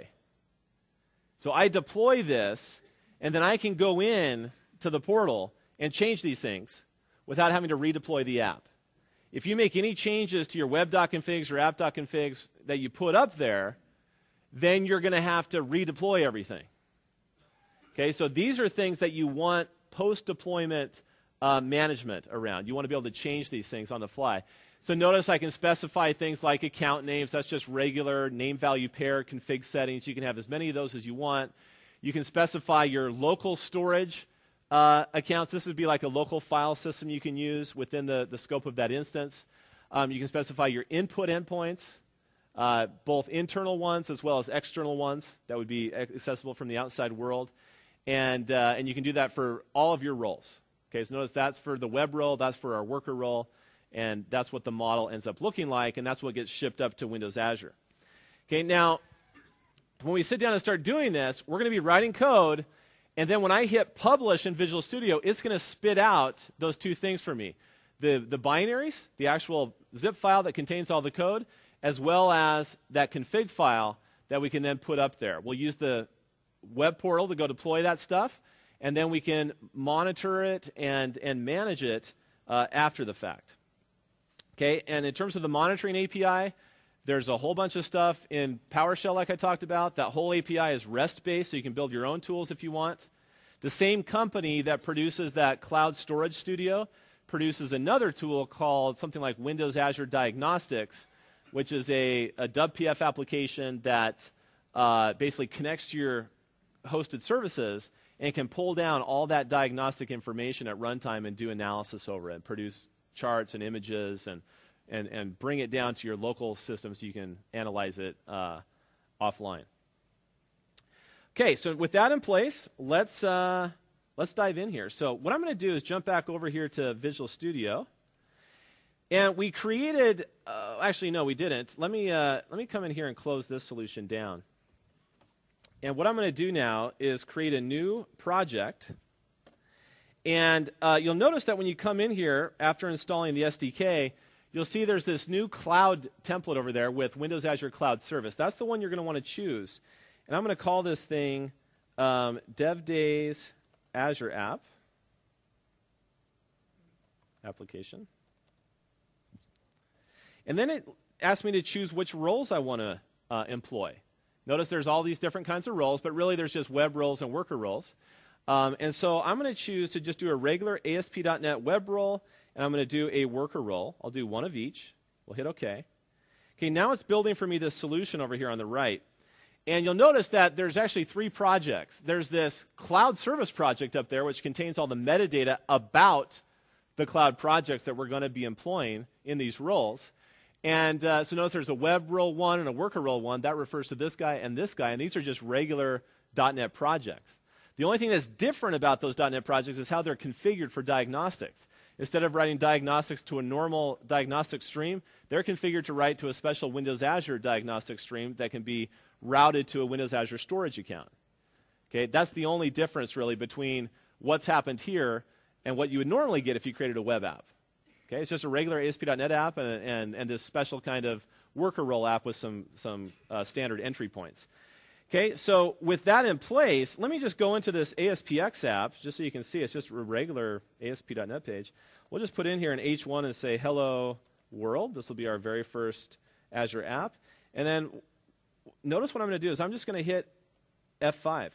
So I deploy this, and then I can go in to the portal and change these things without having to redeploy the app. If you make any changes to your web.configs or app.configs that you put up there, then you're going to have to redeploy everything. Okay, so these are things that you want post-deployment uh, management around. You want to be able to change these things on the fly. So notice I can specify things like account names. That's just regular name-value pair config settings. You can have as many of those as you want. You can specify your local storage uh, accounts. This would be like a local file system you can use within the, the scope of that instance. Um, you can specify your input endpoints, uh, both internal ones as well as external ones that would be accessible from the outside world. And, uh, and you can do that for all of your roles. Okay, so notice that's for the web role, that's for our worker role, and that's what the model ends up looking like, and that's what gets shipped up to Windows Azure. Okay, now, when we sit down and start doing this, we're going to be writing code, and then when I hit publish in Visual Studio, it's going to spit out those two things for me. The, the binaries, the actual zip file that contains all the code, as well as that config file that we can then put up there. We'll use the web portal to go deploy that stuff, and then we can monitor it and, and manage it uh, after the fact. Okay, and in terms of the monitoring A P I, there's a whole bunch of stuff in PowerShell like I talked about. That whole A P I is REST-based, so you can build your own tools if you want. The same company that produces that Cloud Storage Studio produces another tool called something like Windows Azure Diagnostics, which is a, a W P F application that uh, basically connects to your hosted services and can pull down all that diagnostic information at runtime and do analysis over it, and produce charts and images and, and, and bring it down to your local system so you can analyze it uh, offline. Okay, so with that in place, let's, uh, let's dive in here. So what I'm going to do is jump back over here to Visual Studio. And we created, uh, actually, no, we didn't. Let me, uh, let me come in here and close this solution down. And what I'm going to do now is create a new project. And uh, you'll notice that when you come in here after installing the S D K, you'll see there's this new cloud template over there with Windows Azure Cloud Service. That's the one you're going to want to choose. And I'm going to call this thing um, DevDays Azure App application. And then it asks me to choose which roles I want to uh, employ. Notice there's all these different kinds of roles, but really there's just web roles and worker roles. Um, and so I'm going to choose to just do a regular A S P dot net web role, and I'm going to do a worker role. I'll do one of each. We'll hit OK. Okay, now it's building for me this solution over here on the right. And you'll notice that there's actually three projects. There's this cloud service project up there, which contains all the metadata about the cloud projects that we're going to be employing in these roles. And uh, so notice there's a web role one and a worker role one. That refers to this guy and this guy. And these are just regular dot net projects. The only thing that's different about those dot net projects is how they're configured for diagnostics. Instead of writing diagnostics to a normal diagnostic stream, they're configured to write to a special Windows Azure diagnostic stream that can be routed to a Windows Azure storage account. Okay, that's the only difference really between what's happened here and what you would normally get if you created a web app. Okay, it's just a regular A S P dot net app and, and, and this special kind of worker role app with some, some uh, standard entry points. Okay, so with that in place, let me just go into this A S P X app, just so you can see it's just a regular A S P dot net page. We'll just put in here an H one and say, hello world. This will be our very first Azure app. And then notice what I'm going to do is I'm just going to hit F five.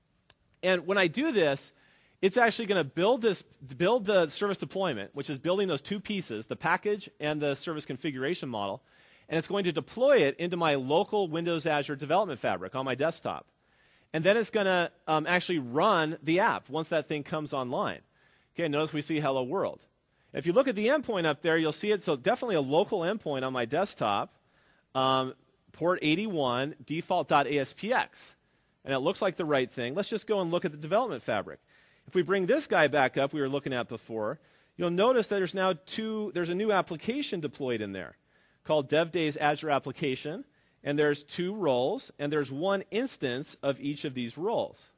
And when I do this, it's actually going to build this, build the service deployment, which is building those two pieces, the package and the service configuration model, and it's going to deploy it into my local Windows Azure development fabric on my desktop. And then it's going to um, actually run the app once that thing comes online. Okay, notice we see hello world. If you look at the endpoint up there, you'll see it, so definitely a local endpoint on my desktop, um, port eighty-one, default.aspx. And it looks like the right thing. Let's just go and look at the development fabric. If we bring this guy back up we were looking at before, you'll notice that there's now two, there's a new application deployed in there called DevDays Azure Application, and there's two roles, and there's one instance of each of these roles.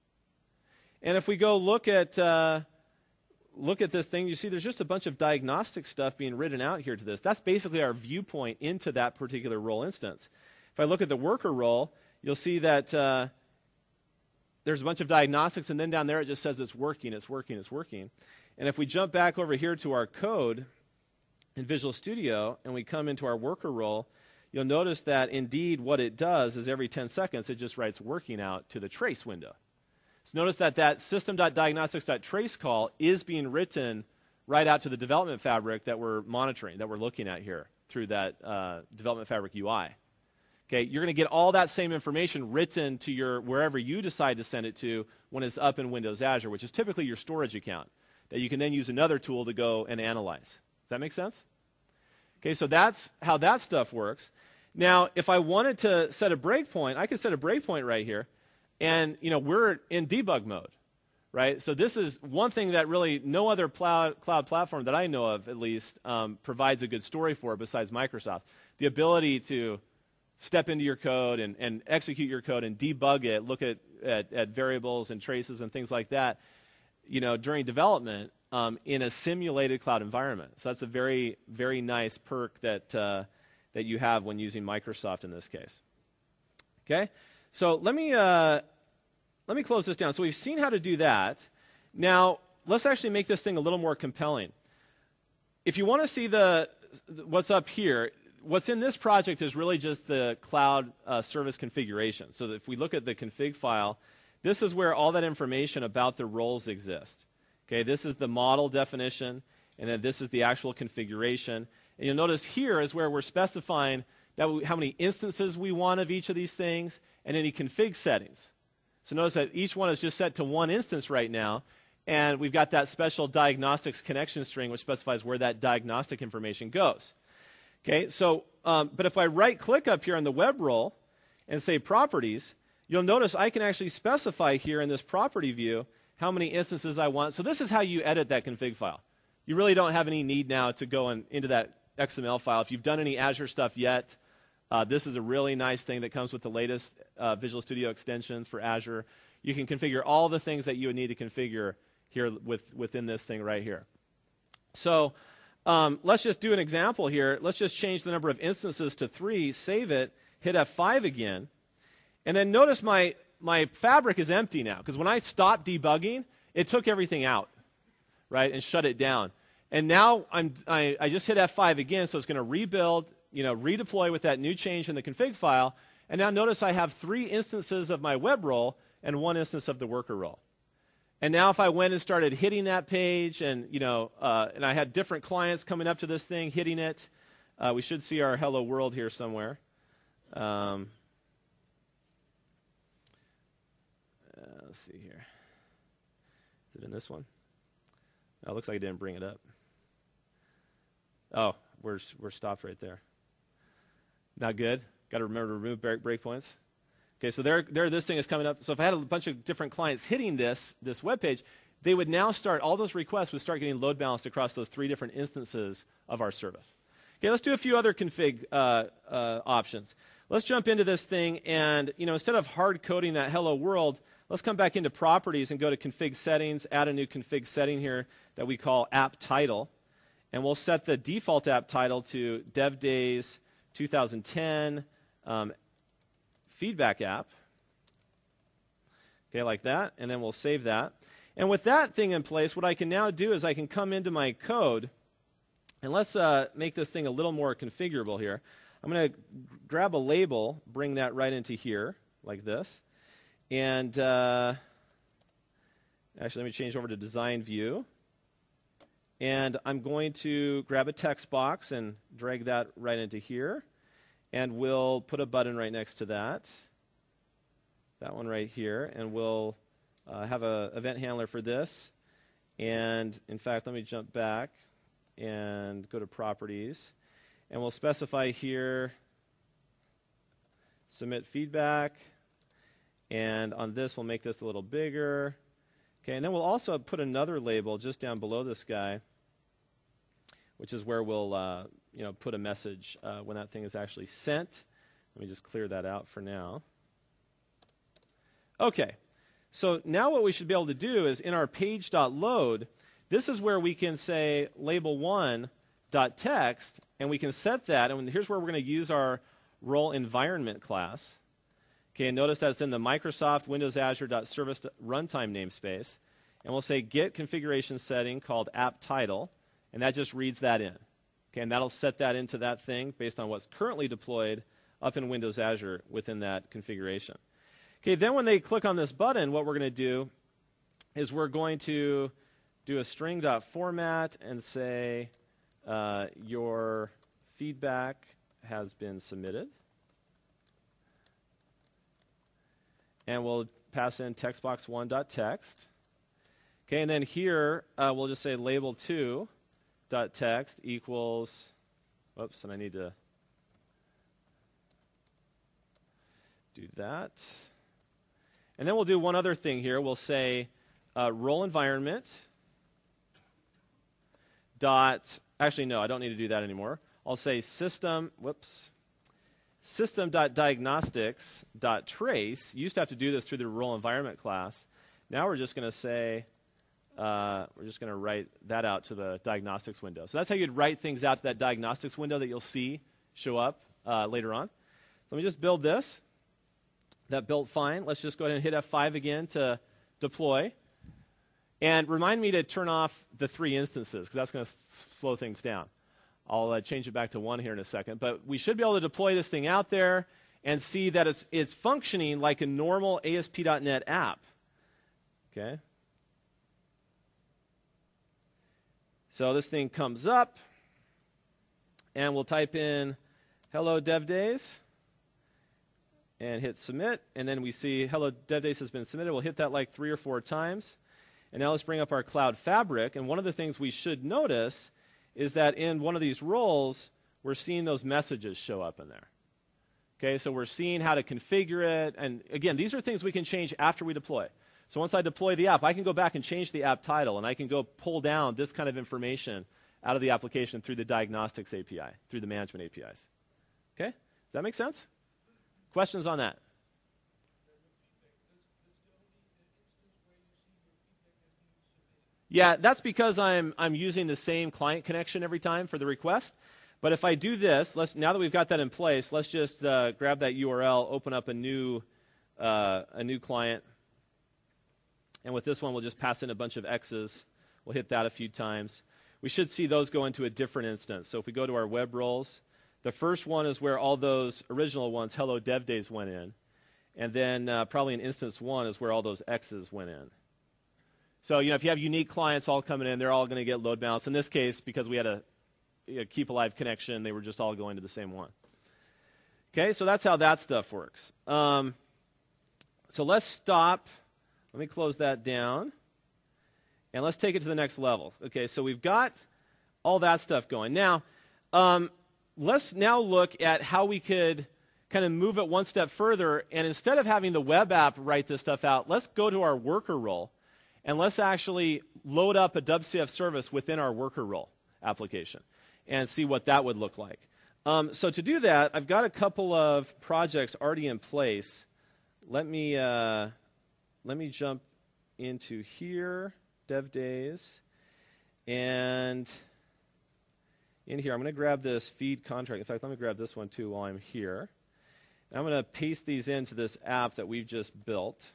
And if we go look at, uh, look at this thing, you see there's just a bunch of diagnostic stuff being written out here to this. That's basically our viewpoint into that particular role instance. If I look at the worker role, you'll see that uh, there's a bunch of diagnostics, and then down there it just says it's working, it's working, it's working. And if we jump back over here to our code in Visual Studio, and we come into our worker role, you'll notice that indeed what it does is every ten seconds it just writes working out to the trace window. So notice that that system.diagnostics.trace call is being written right out to the development fabric that we're monitoring, that we're looking at here through that uh, development fabric U I. Okay, you're going to get all that same information written to your wherever you decide to send it to when it's up in Windows Azure, which is typically your storage account, that you can then use another tool to go and analyze. Does that make sense? Okay, so that's how that stuff works. Now, if I wanted to set a breakpoint, I could set a breakpoint right here. And, you know, we're in debug mode, right? So this is one thing that really no other cloud, cloud platform that I know of, at least, um, provides a good story for besides Microsoft. The ability to step into your code and, and execute your code and debug it, look at, at, at variables and traces and things like that, you know, during development um, in a simulated cloud environment. So that's a very, very nice perk that, uh, that you have when using Microsoft in this case. Okay? So let me, uh, let me close this down. So we've seen how to do that. Now, let's actually make this thing a little more compelling. If you want to see the, what's up here, what's in this project is really just the cloud uh, service configuration. So that if we look at the config file, this is where all that information about the roles exist. Okay, this is the model definition, and then this is the actual configuration. And you'll notice here is where we're specifying that we, how many instances we want of each of these things, and any config settings. So notice that each one is just set to one instance right now, and we've got that special diagnostics connection string which specifies where that diagnostic information goes. Okay, so, um, but if I right-click up here on the web role and say properties, you'll notice I can actually specify here in this property view how many instances I want. So this is how you edit that config file. You really don't have any need now to go in, into that X M L file. If you've done any Azure stuff yet, uh, this is a really nice thing that comes with the latest uh, Visual Studio extensions for Azure. You can configure all the things that you would need to configure here with, within this thing right here. So um, let's just do an example here. Let's just change the number of instances to three, save it, hit F five again. And then notice my, my fabric is empty now, because when I stopped debugging, it took everything out, right, and shut it down. And now I'm, I, I just hit F five again, so it's going to rebuild, you know, redeploy with that new change in the config file. And now notice I have three instances of my web role and one instance of the worker role. And now if I went and started hitting that page, and, you know, uh, and I had different clients coming up to this thing, hitting it, uh, we should see our hello world here somewhere. Um, uh, let's see here. Is it in this one? Oh, it looks like I didn't bring it up. Oh, we're, we're stopped right there. Not good. Got to remember to remove break breakpoints. Okay, so there, there this thing is coming up. So if I had a bunch of different clients hitting this, this web page, they would now start, all those requests would start getting load balanced across those three different instances of our service. Okay, let's do a few other config uh, uh, options. Let's jump into this thing, and you know, instead of hard coding that hello world, let's come back into properties and go to config settings, add a new config setting here that we call app title. And we'll set the default app title to Dev Days twenty ten um, feedback app. Okay, like that. And then we'll save that. And with that thing in place, what I can now do is I can come into my code, and let's uh, make this thing a little more configurable here. I'm going to grab a label, bring that right into here, like this. And uh, actually, let me change over to design view. And I'm going to grab a text box and drag that right into here. And we'll put a button right next to that. That one right here. And we'll uh, have an event handler for this. And in fact, let me jump back and go to properties. And we'll specify here submit feedback. And on this, we'll make this a little bigger. Okay, and then we'll also put another label just down below this guy, which is where we'll uh, you know, put a message uh, when that thing is actually sent. Let me just clear that out for now. Okay, so now what we should be able to do is in our page.load, this is where we can say label one dot text, and we can set that, and here's where we're going to use our role environment class. Okay, and notice that's in the Microsoft Windows Azure.Service runtime namespace. And we'll say get configuration setting called app title, and that just reads that in. Okay, and that'll set that into that thing based on what's currently deployed up in Windows Azure within that configuration. Okay, then when they click on this button, what we're going to do is we're going to do a string.format and say uh, your feedback has been submitted. And we'll pass in textbox one dot text. Okay, and then here uh, we'll just say label two dot text equals, whoops, and I need to do that. And then we'll do one other thing here. We'll say uh, role environment dot, actually, no, I don't need to do that anymore. I'll say system, whoops, system.diagnostics.trace. You used to have to do this through the role environment class. Now we're just going to say, uh, we're just going to write that out to the diagnostics window. So that's how you'd write things out to that diagnostics window that you'll see show up uh, later on. Let me just build this. That built fine. Let's just go ahead and hit F five again to deploy. And remind me to turn off the three instances, because that's going to s- slow things down. I'll uh, change it back to one here in a second. But we should be able to deploy this thing out there and see that it's, it's functioning like a normal A S P dot net app. Okay. So this thing comes up, and we'll type in hello dev days and hit submit. And then we see hello dev days has been submitted. We'll hit that like three or four times. And now let's bring up our Cloud Fabric. And one of the things we should notice is that in one of these roles, we're seeing those messages show up in there. Okay, so we're seeing how to configure it. And again, these are things we can change after we deploy. So once I deploy the app, I can go back and change the app title, and I can go pull down this kind of information out of the application through the diagnostics A P I, through the management A P Is. Okay, does that make sense? Questions on that? Yeah, that's because I'm I'm using the same client connection every time for the request. But if I do this, let's now that we've got that in place, let's just uh, grab that U R L, open up a new uh, a new client, and with this one, we'll just pass in a bunch of X's. We'll hit that a few times. We should see those go into a different instance. So if we go to our web roles, the first one is where all those original ones, hello dev days, went in, and then uh, probably in instance one is where all those X's went in. So, you know, if you have unique clients all coming in, they're all going to get load balanced. In this case, because we had a, a keep alive connection, they were just all going to the same one. Okay, so that's how that stuff works. Um, so let's stop. Let me close that down. And let's take it to the next level. Okay, so we've got all that stuff going. Now, um, let's now look at how we could kind of move it one step further. And instead of having the web app write this stuff out, let's go to our worker role. And let's actually load up a W C F service within our worker role application and see what that would look like. Um, so to do that, I've got a couple of projects already in place. Let me, uh, let me jump into here, dev days. And in here, I'm going to grab this feed contract. In fact, let me grab this one too while I'm here. And I'm going to paste these into this app that we've just built.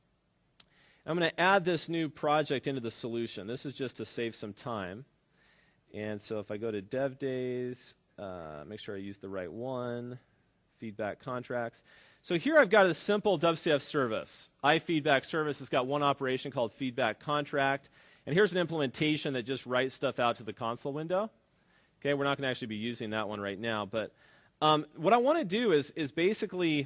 I'm going to add this new project into the solution. This is just to save some time. And so if I go to dev days, uh, make sure I use the right one, feedback contracts. So here I've got a simple W C F service. iFeedback service has got one operation called feedback contract. And here's an implementation that just writes stuff out to the console window. Okay, we're not going to actually be using that one right now. But um, what I want to do is, is basically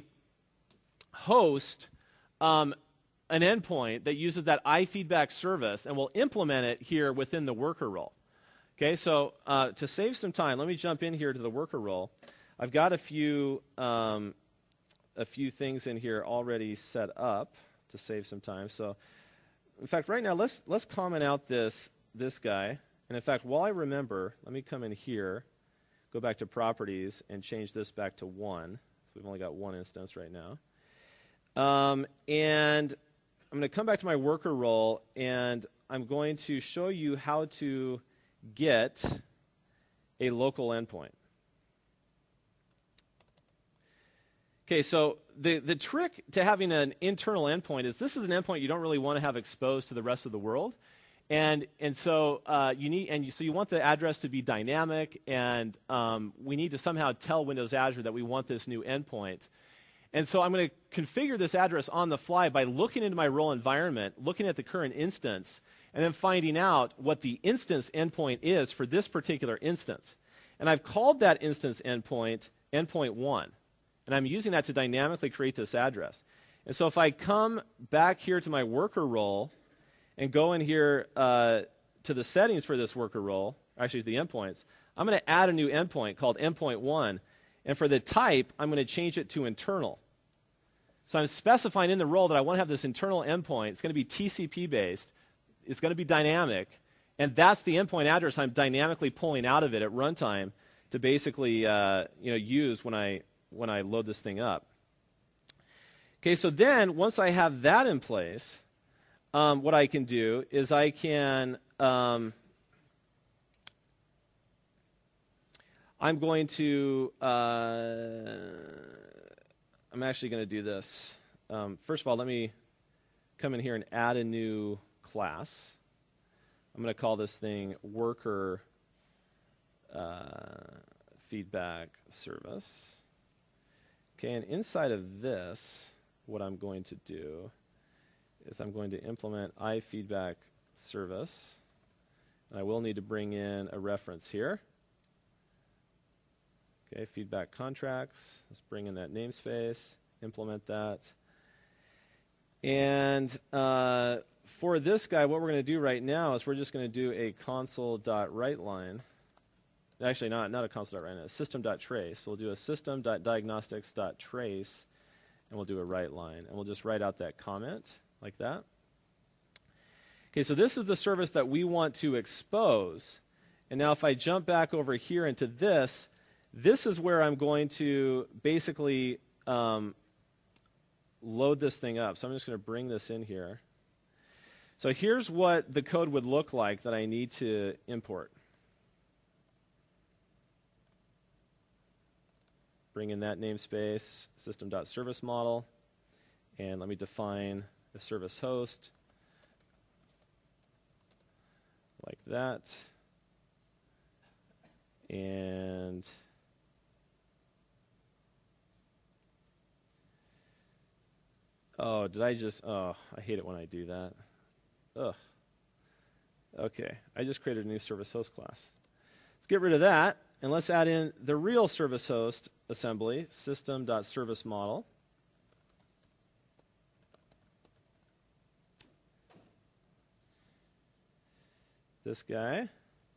host um, an endpoint that uses that iFeedback service, and we'll implement it here within the worker role. Okay, so uh, to save some time, let me jump in here to the worker role. I've got a few um, a few things in here already set up to save some time. So, in fact, right now let's let's comment out this this guy. And in fact, while I remember, let me come in here, go back to properties, and change this back to one. So we've only got one instance right now. Um, and I'm going to come back to my worker role, and I'm going to show you how to get a local endpoint. Okay, so the, the trick to having an internal endpoint is this is an endpoint you don't really want to have exposed to the rest of the world. And, and so uh, you need, and you, so you want the address to be dynamic, and um, we need to somehow tell Windows Azure that we want this new endpoint. And so I'm going to configure this address on the fly by looking into my role environment, looking at the current instance, and then finding out what the instance endpoint is for this particular instance. And I've called that instance endpoint endpoint one. And I'm using that to dynamically create this address. And so if I come back here to my worker role and go in here uh, to the settings for this worker role, actually the endpoints, I'm going to add a new endpoint called endpoint one. And for the type, I'm going to change it to internal. So I'm specifying in the role that I want to have this internal endpoint. It's going to be T C P-based. It's going to be dynamic. And that's the endpoint address I'm dynamically pulling out of it at runtime to basically uh, you know, use when I, when I load this thing up. Okay, so then once I have that in place, um, what I can do is I can, um, I'm going to, uh, I'm actually going to do this. Um, first of all, let me come in here and add a new class. I'm going to call this thing worker uh, feedback service. Okay, and inside of this, what I'm going to do is I'm going to implement iFeedback service. And I will need to bring in a reference here. Okay, feedback contracts. Let's bring in that namespace, implement that. And uh, for this guy, what we're going to do right now is we're just going to do a console.writeLine. Actually, not, not a console.writeLine, a system.trace. So we'll do a system.diagnostics.trace, and we'll do a write line. And we'll just write out that comment like that. Okay, so this is the service that we want to expose. And now if I jump back over here into this, this is where I'm going to basically um, load this thing up. So I'm just going to bring this in here. So here's what the code would look like that I need to import. Bring in that namespace, system.serviceModel, and let me define the service host like that. And oh, did I just, oh, I hate it when I do that. Ugh. Okay, I just created a new service host class. Let's get rid of that, and let's add in the real service host assembly, system.serviceModel. This guy.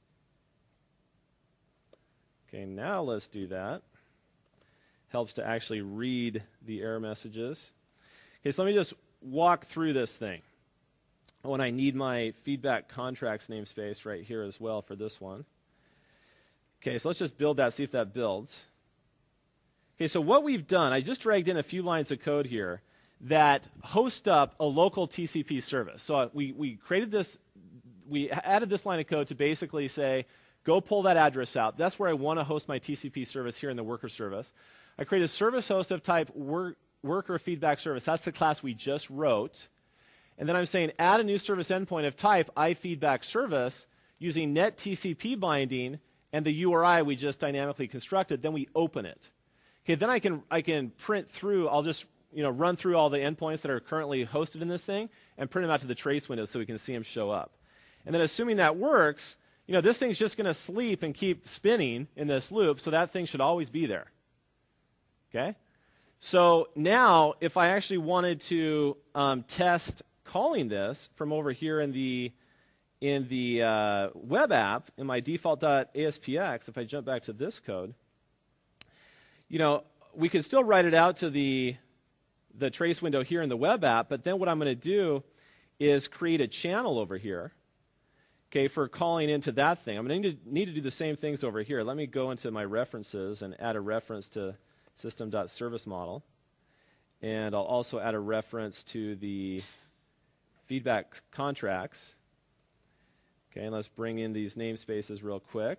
Okay, now let's do that. Helps to actually read the error messages. Okay, so let me just walk through this thing. Oh, and I need my feedback contracts namespace right here as well for this one. Okay, so let's just build that, see if that builds. Okay, so what we've done, I just dragged in a few lines of code here that host up a local T C P service. So uh, we, we created this, we added this line of code to basically say, go pull that address out. That's where I want to host my T C P service here in the worker service. I create a service host of type work, worker feedback service. That's the class we just wrote. And then I'm saying add a new service endpoint of type iFeedback service using net T C P binding and the U R I we just dynamically constructed. Then we open it. Okay, then I can I can print through. I'll just you know run through all the endpoints that are currently hosted in this thing and print them out to the trace window so we can see them show up. And then assuming that works, you know this thing's just going to sleep and keep spinning in this loop, so that thing should always be there. Okay. So now, if I actually wanted to um, test calling this from over here in the in the uh, web app in my default.aspx, if I jump back to this code, you know, we could still write it out to the the trace window here in the web app, but then what I'm going to do is create a channel over here, okay, for calling into that thing. I'm going to need to do the same things over here. Let me go into my references and add a reference to system.serviceModel, and I'll also add a reference to the feedback contracts. Okay, and let's bring in these namespaces real quick.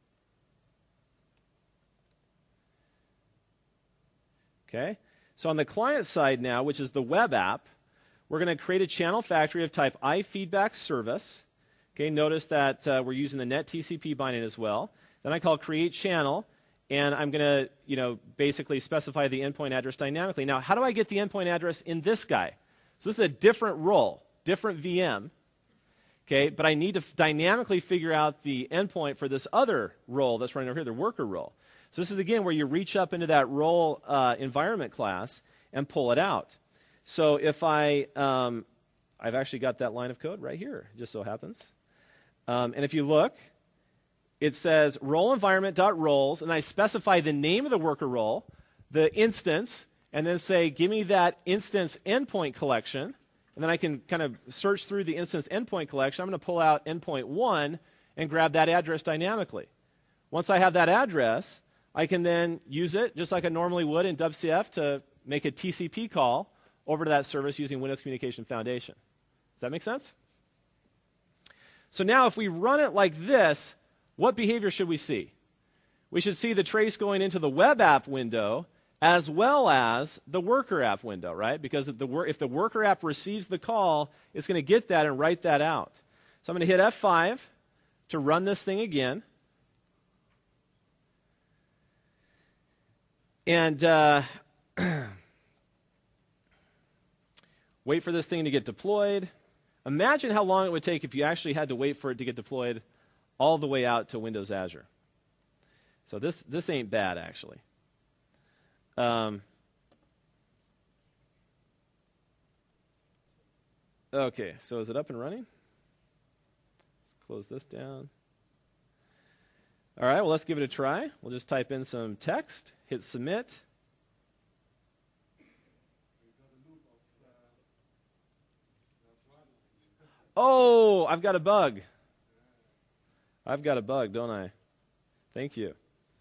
Okay, so on the client side now, which is the web app, we're going to create a channel factory of type iFeedback service. Okay, notice that uh, we're using the net T C P binding as well. Then I call create channel, and I'm going to, you know, basically specify the endpoint address dynamically. Now, how do I get the endpoint address in this guy? So this is a different role, different V M. Okay, but I need to dynamically figure out the endpoint for this other role that's running over here, the worker role. So this is, again, where you reach up into that role uh, environment class and pull it out. So if I, um, I've actually got that line of code right here, just so happens. Um, and if you look, it says role environment.roles, and I specify the name of the worker role, the instance, and then say, give me that instance endpoint collection, and then I can kind of search through the instance endpoint collection. I'm going to pull out endpoint one and grab that address dynamically. Once I have that address, I can then use it just like I normally would in W C F to make a T C P call over to that service using Windows Communication Foundation. Does that make sense? So now if we run it like this, what behavior should we see? We should see the trace going into the web app window as well as the worker app window, right? Because if the, wor- if the worker app receives the call, it's going to get that and write that out. So I'm going to hit F five to run this thing again. And uh, wait for this thing to get deployed. Imagine how long it would take if you actually had to wait for it to get deployed all the way out to Windows Azure. So this, this ain't bad, actually. Um, okay, so is it up and running? Let's close this down. All right, well, let's give it a try. We'll just type in some text, hit submit. Oh, I've got a bug. I've got a bug, don't I? Thank you.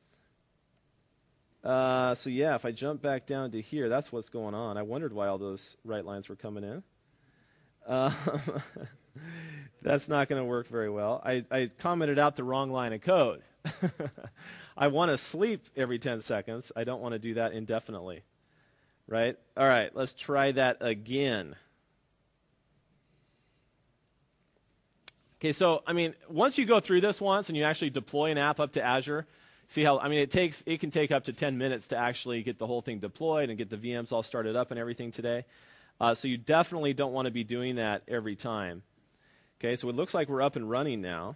Uh, so yeah, if I jump back down to here, that's what's going on. I wondered why all those write lines were coming in. Uh, that's not going to work very well. I, I commented out the wrong line of code. I want to sleep every ten seconds. I don't want to do that indefinitely. Right? All right, let's try that again. Okay, so, I mean, once you go through this once and you actually deploy an app up to Azure, see how, I mean, it takes, it can take up to ten minutes to actually get the whole thing deployed and get the V Ms all started up and everything today. Uh, so you definitely don't want to be doing that every time. Okay, so it looks like we're up and running now.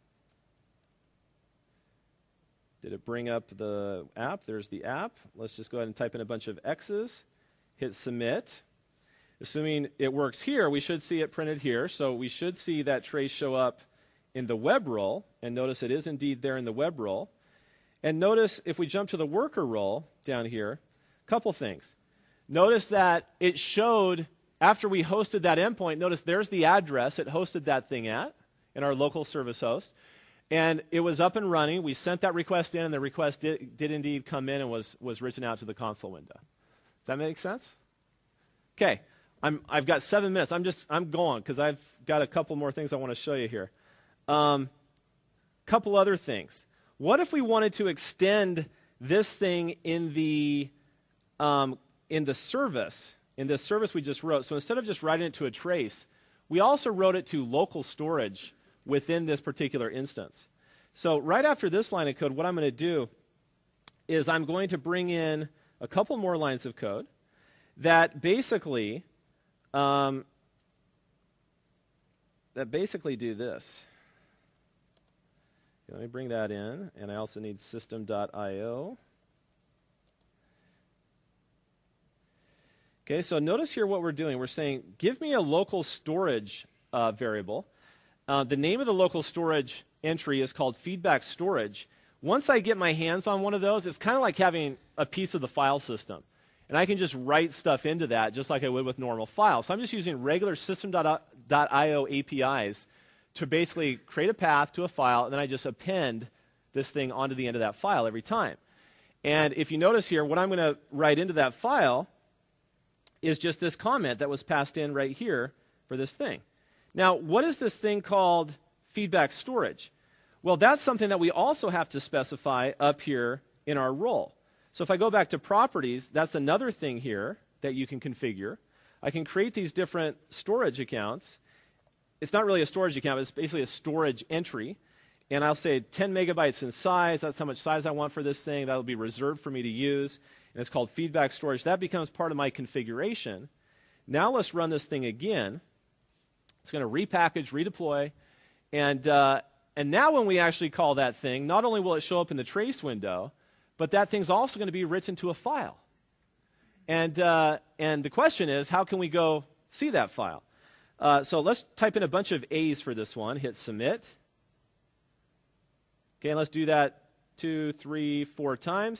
Did it bring up the app? There's the app. Let's just go ahead and type in a bunch of X's, hit submit. Assuming it works here, we should see it printed here. So we should see that trace show up in the web role. And notice it is indeed there in the web role. And notice if we jump to the worker role down here, a couple things. Notice that it showed, after we hosted that endpoint, notice there's the address it hosted that thing at in our local service host. And it was up and running. We sent that request in, and the request did, did indeed come in and was, was written out to the console window. Does that make sense? Okay. I'm, I've got seven minutes. I'm just, I'm going because I've got a couple more things I want to show you here. A um, couple other things. What if we wanted to extend this thing in the, um, in the service, in this service we just wrote? So instead of just writing it to a trace, we also wrote it to local storage within this particular instance. So right after this line of code, what I'm going to do is I'm going to bring in a couple more lines of code that basically... Um, that basically do this. Okay, let me bring that in, and I also need system dot I O. Okay, so notice here what we're doing. We're saying, give me a local storage uh, variable. Uh, the name of the local storage entry is called feedback storage. Once I get my hands on one of those, it's kind of like having a piece of the file system. And I can just write stuff into that just like I would with normal files. So I'm just using regular system dot I O A P Is to basically create a path to a file, and then I just append this thing onto the end of that file every time. And if you notice here, what I'm going to write into that file is just this comment that was passed in right here for this thing. Now, what is this thing called feedback storage? Well, that's something that we also have to specify up here in our role. So if I go back to properties, that's another thing here that you can configure. I can create these different storage accounts. It's not really a storage account, but it's basically a storage entry. And I'll say ten megabytes in size. That's how much size I want for this thing. That'll be reserved for me to use. And it's called feedback storage. That becomes part of my configuration. Now let's run this thing again. It's going to repackage, redeploy. And, uh, and now when we actually call that thing, not only will it show up in the trace window, but that thing's also going to be written to a file. And, uh, and the question is, how can we go see that file? Uh, so let's type in a bunch of A's for this one. Hit submit. Okay, and let's do that two, three, four times.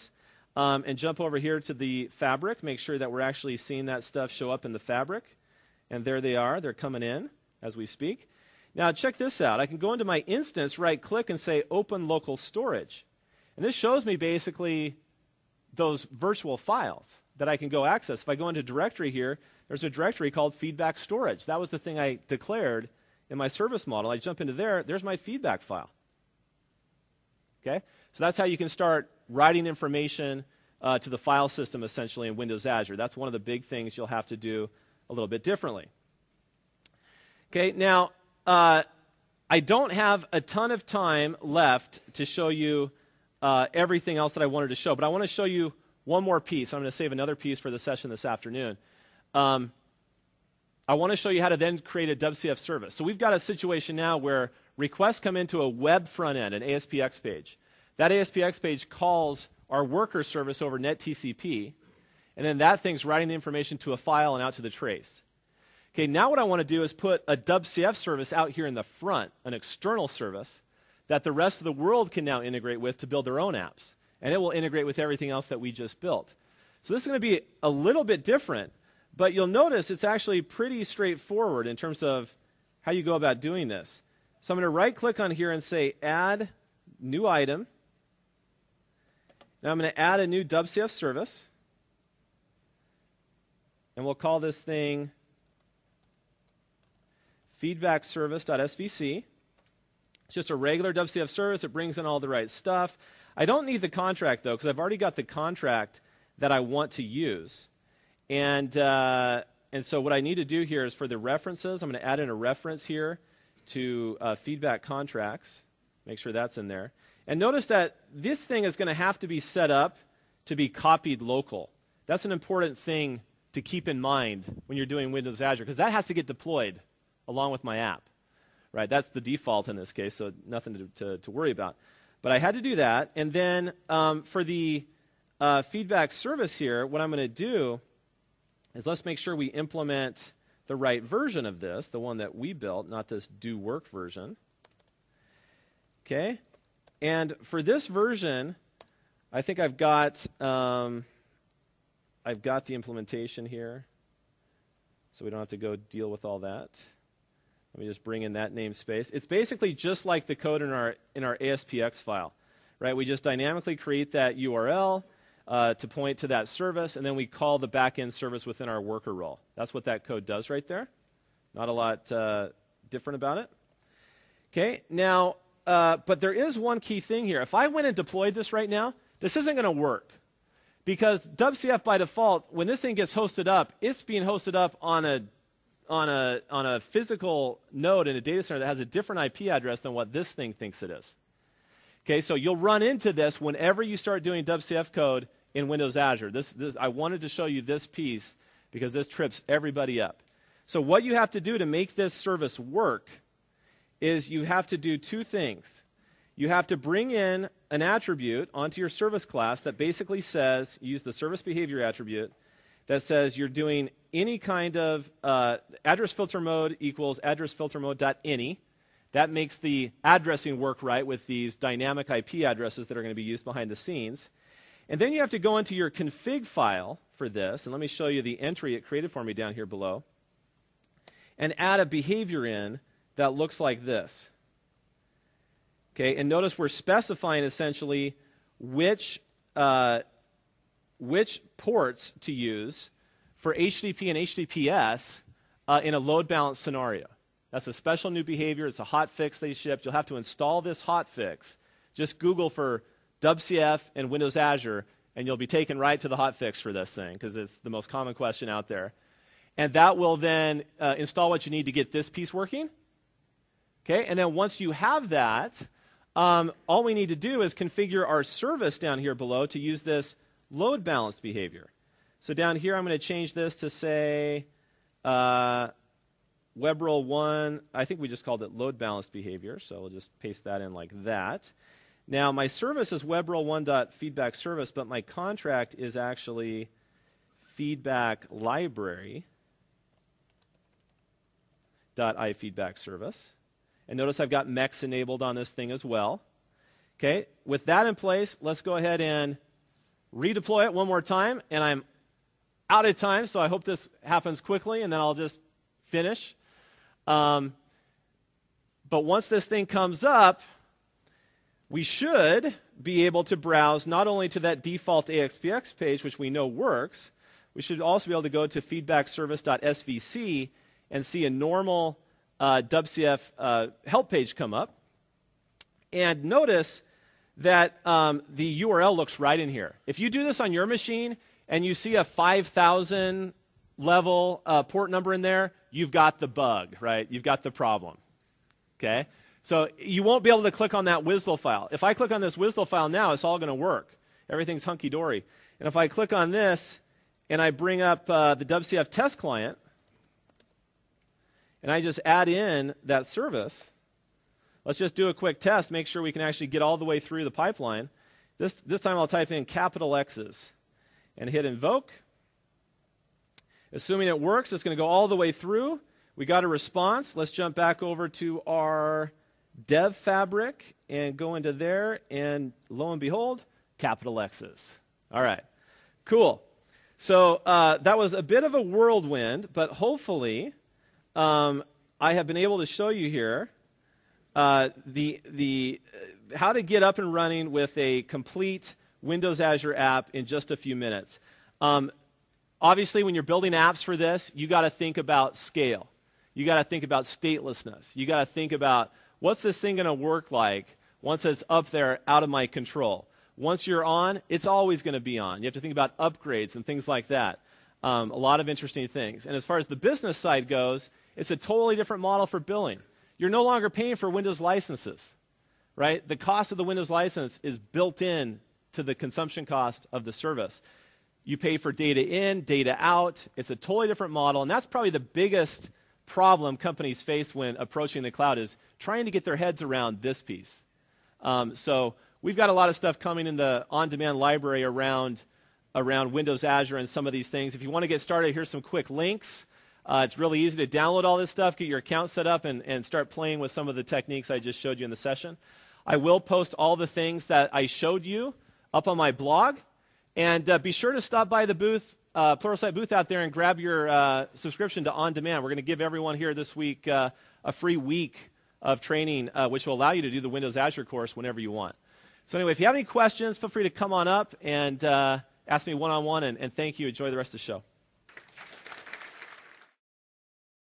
um, and jump over here to the fabric, make sure that we're actually seeing that stuff show up in the fabric. And there they are. They're coming in as we speak. Now, check this out. I can go into my instance, right-click, and say Open Local Storage. And this shows me basically those virtual files that I can go access. If I go into directory here, there's a directory called Feedback Storage. That was the thing I declared in my service model. I jump into there. There's my feedback file. Okay? So that's how you can start writing information uh, to the file system, essentially, in Windows Azure. That's one of the big things you'll have to do a little bit differently. Okay, now, uh, I don't have a ton of time left to show you uh, everything else that I wanted to show, but I want to show you one more piece. I'm going to save another piece for the session this afternoon. Um, I want to show you how to then create a W C F service. So we've got a situation now where requests come into a web front end, an A S P X page. That A S P X page calls our worker service over NetTCP, and then that thing's writing the information to a file and out to the trace. Okay, now what I want to do is put a W C F service out here in the front, an external service, that the rest of the world can now integrate with to build their own apps. And it will integrate with everything else that we just built. So this is going to be a little bit different, but you'll notice it's actually pretty straightforward in terms of how you go about doing this. So I'm going to right-click on here and say Add New Item. Now I'm going to add a new W C F service. And we'll call this thing feedback service.svc. It's just a regular W C F service. It brings in all the right stuff. I don't need the contract, though, because I've already got the contract that I want to use. And, uh, and so what I need to do here is for the references, I'm going to add in a reference here to uh, feedback contracts. Make sure that's in there. And notice that this thing is going to have to be set up to be copied local. That's an important thing to keep in mind when you're doing Windows Azure, because that has to get deployed along with my app. Right? That's the default in this case, so nothing to, to, to worry about. But I had to do that. And then um, for the uh, feedback service here, what I'm going to do is let's make sure we implement the right version of this, the one that we built, not this do work version. Okay? And for this version, I think I've got um, I've got the implementation here, so we don't have to go deal with all that. Let me just bring in that namespace. It's basically just like the code in our in our A S P X file, right? We just dynamically create that U R L uh, to point to that service, and then we call the backend service within our worker role. That's what that code does right there. Not a lot uh, different about it. Okay, now, uh, but there is one key thing here. If I went and deployed this right now, this isn't going to work. Because W C F by default, when this thing gets hosted up, it's being hosted up on a on a on a physical node in a data center that has a different I P address than what this thing thinks it is. Okay, so you'll run into this whenever you start doing W C F code in Windows Azure. This, this I wanted to show you this piece because this trips everybody up. So what you have to do to make this service work is you have to do two things. You have to bring in an attribute onto your service class that basically says, use the service behavior attribute, that says you're doing any kind of uh, address filter mode equals address filter mode.any. That makes the addressing work right with these dynamic I P addresses that are going to be used behind the scenes. And then you have to go into your config file for this, and let me show you the entry it created for me down here below, and add a behavior in that looks like this. Okay, and notice we're specifying essentially which uh, which ports to use for H T T P and H T T P S uh, in a load balance scenario. That's a special new behavior. It's a hotfix they shipped. You'll have to install this hotfix. Just Google for W C F and Windows Azure, and you'll be taken right to the hotfix for this thing because it's the most common question out there. And that will then uh, install what you need to get this piece working. Okay, and then once you have that, um, all we need to do is configure our service down here below to use this load balanced behavior. So down here, I'm going to change this to say uh, WebRole one. I think we just called it load balanced behavior, so we'll just paste that in like that. Now, my service is WebRole one.feedback service, but my contract is actually feedback library dot ifeedback service. And notice I've got M E X enabled on this thing as well. Okay, with that in place, let's go ahead and redeploy it one more time, and I'm out of time, so I hope this happens quickly, and then I'll just finish. Um, but once this thing comes up, we should be able to browse not only to that default A X P X page, which we know works, we should also be able to go to feedback service dot S V C and see a normal uh, W C F uh, help page come up. And notice that um, the U R L looks right in here. If you do this on your machine and you see a five thousand level uh, port number in there, you've got the bug, right? You've got the problem, okay? So you won't be able to click on that W S D L file. If I click on this W S D L file now, it's all going to work. Everything's hunky-dory. And if I click on this and I bring up uh, the W C F test client and I just add in that service, let's just do a quick test, make sure we can actually get all the way through the pipeline. This, this time I'll type in capital X's and hit invoke. Assuming it works, it's going to go all the way through. We got a response. Let's jump back over to our dev fabric and go into there, and lo and behold, capital X's. All right, cool. So uh, that was a bit of a whirlwind, but hopefully um, I have been able to show you here uh, the, the, uh, how to get up and running with a complete Windows Azure app in just a few minutes. Um, obviously, when you're building apps for this, you got to think about scale. You got to think about statelessness. You got to think about, what's this thing going to work like once it's up there out of my control? Once you're on, it's always going to be on. You have to think about upgrades and things like that. Um, a lot of interesting things. And as far as the business side goes, it's a totally different model for billing. You're no longer paying for Windows licenses, right? The cost of the Windows license is built in to the consumption cost of the service. You pay for data in, data out. It's a totally different model, and that's probably the biggest problem companies face when approaching the cloud, is trying to get their heads around this piece. Um, so we've got a lot of stuff coming in the on-demand library around, around Windows Azure and some of these things. If you want to get started, here's some quick links. Uh, it's really easy to download all this stuff, get your account set up, and, and start playing with some of the techniques I just showed you in the session. I will post all the things that I showed you up on my blog. And uh, be sure to stop by the booth, uh, Pluralsight booth out there, and grab your uh, subscription to On Demand. We're going to give everyone here this week uh, a free week of training, uh, which will allow you to do the Windows Azure course whenever you want. So anyway, if you have any questions, feel free to come on up and uh, ask me one-on-one, and, and thank you. Enjoy the rest of the show.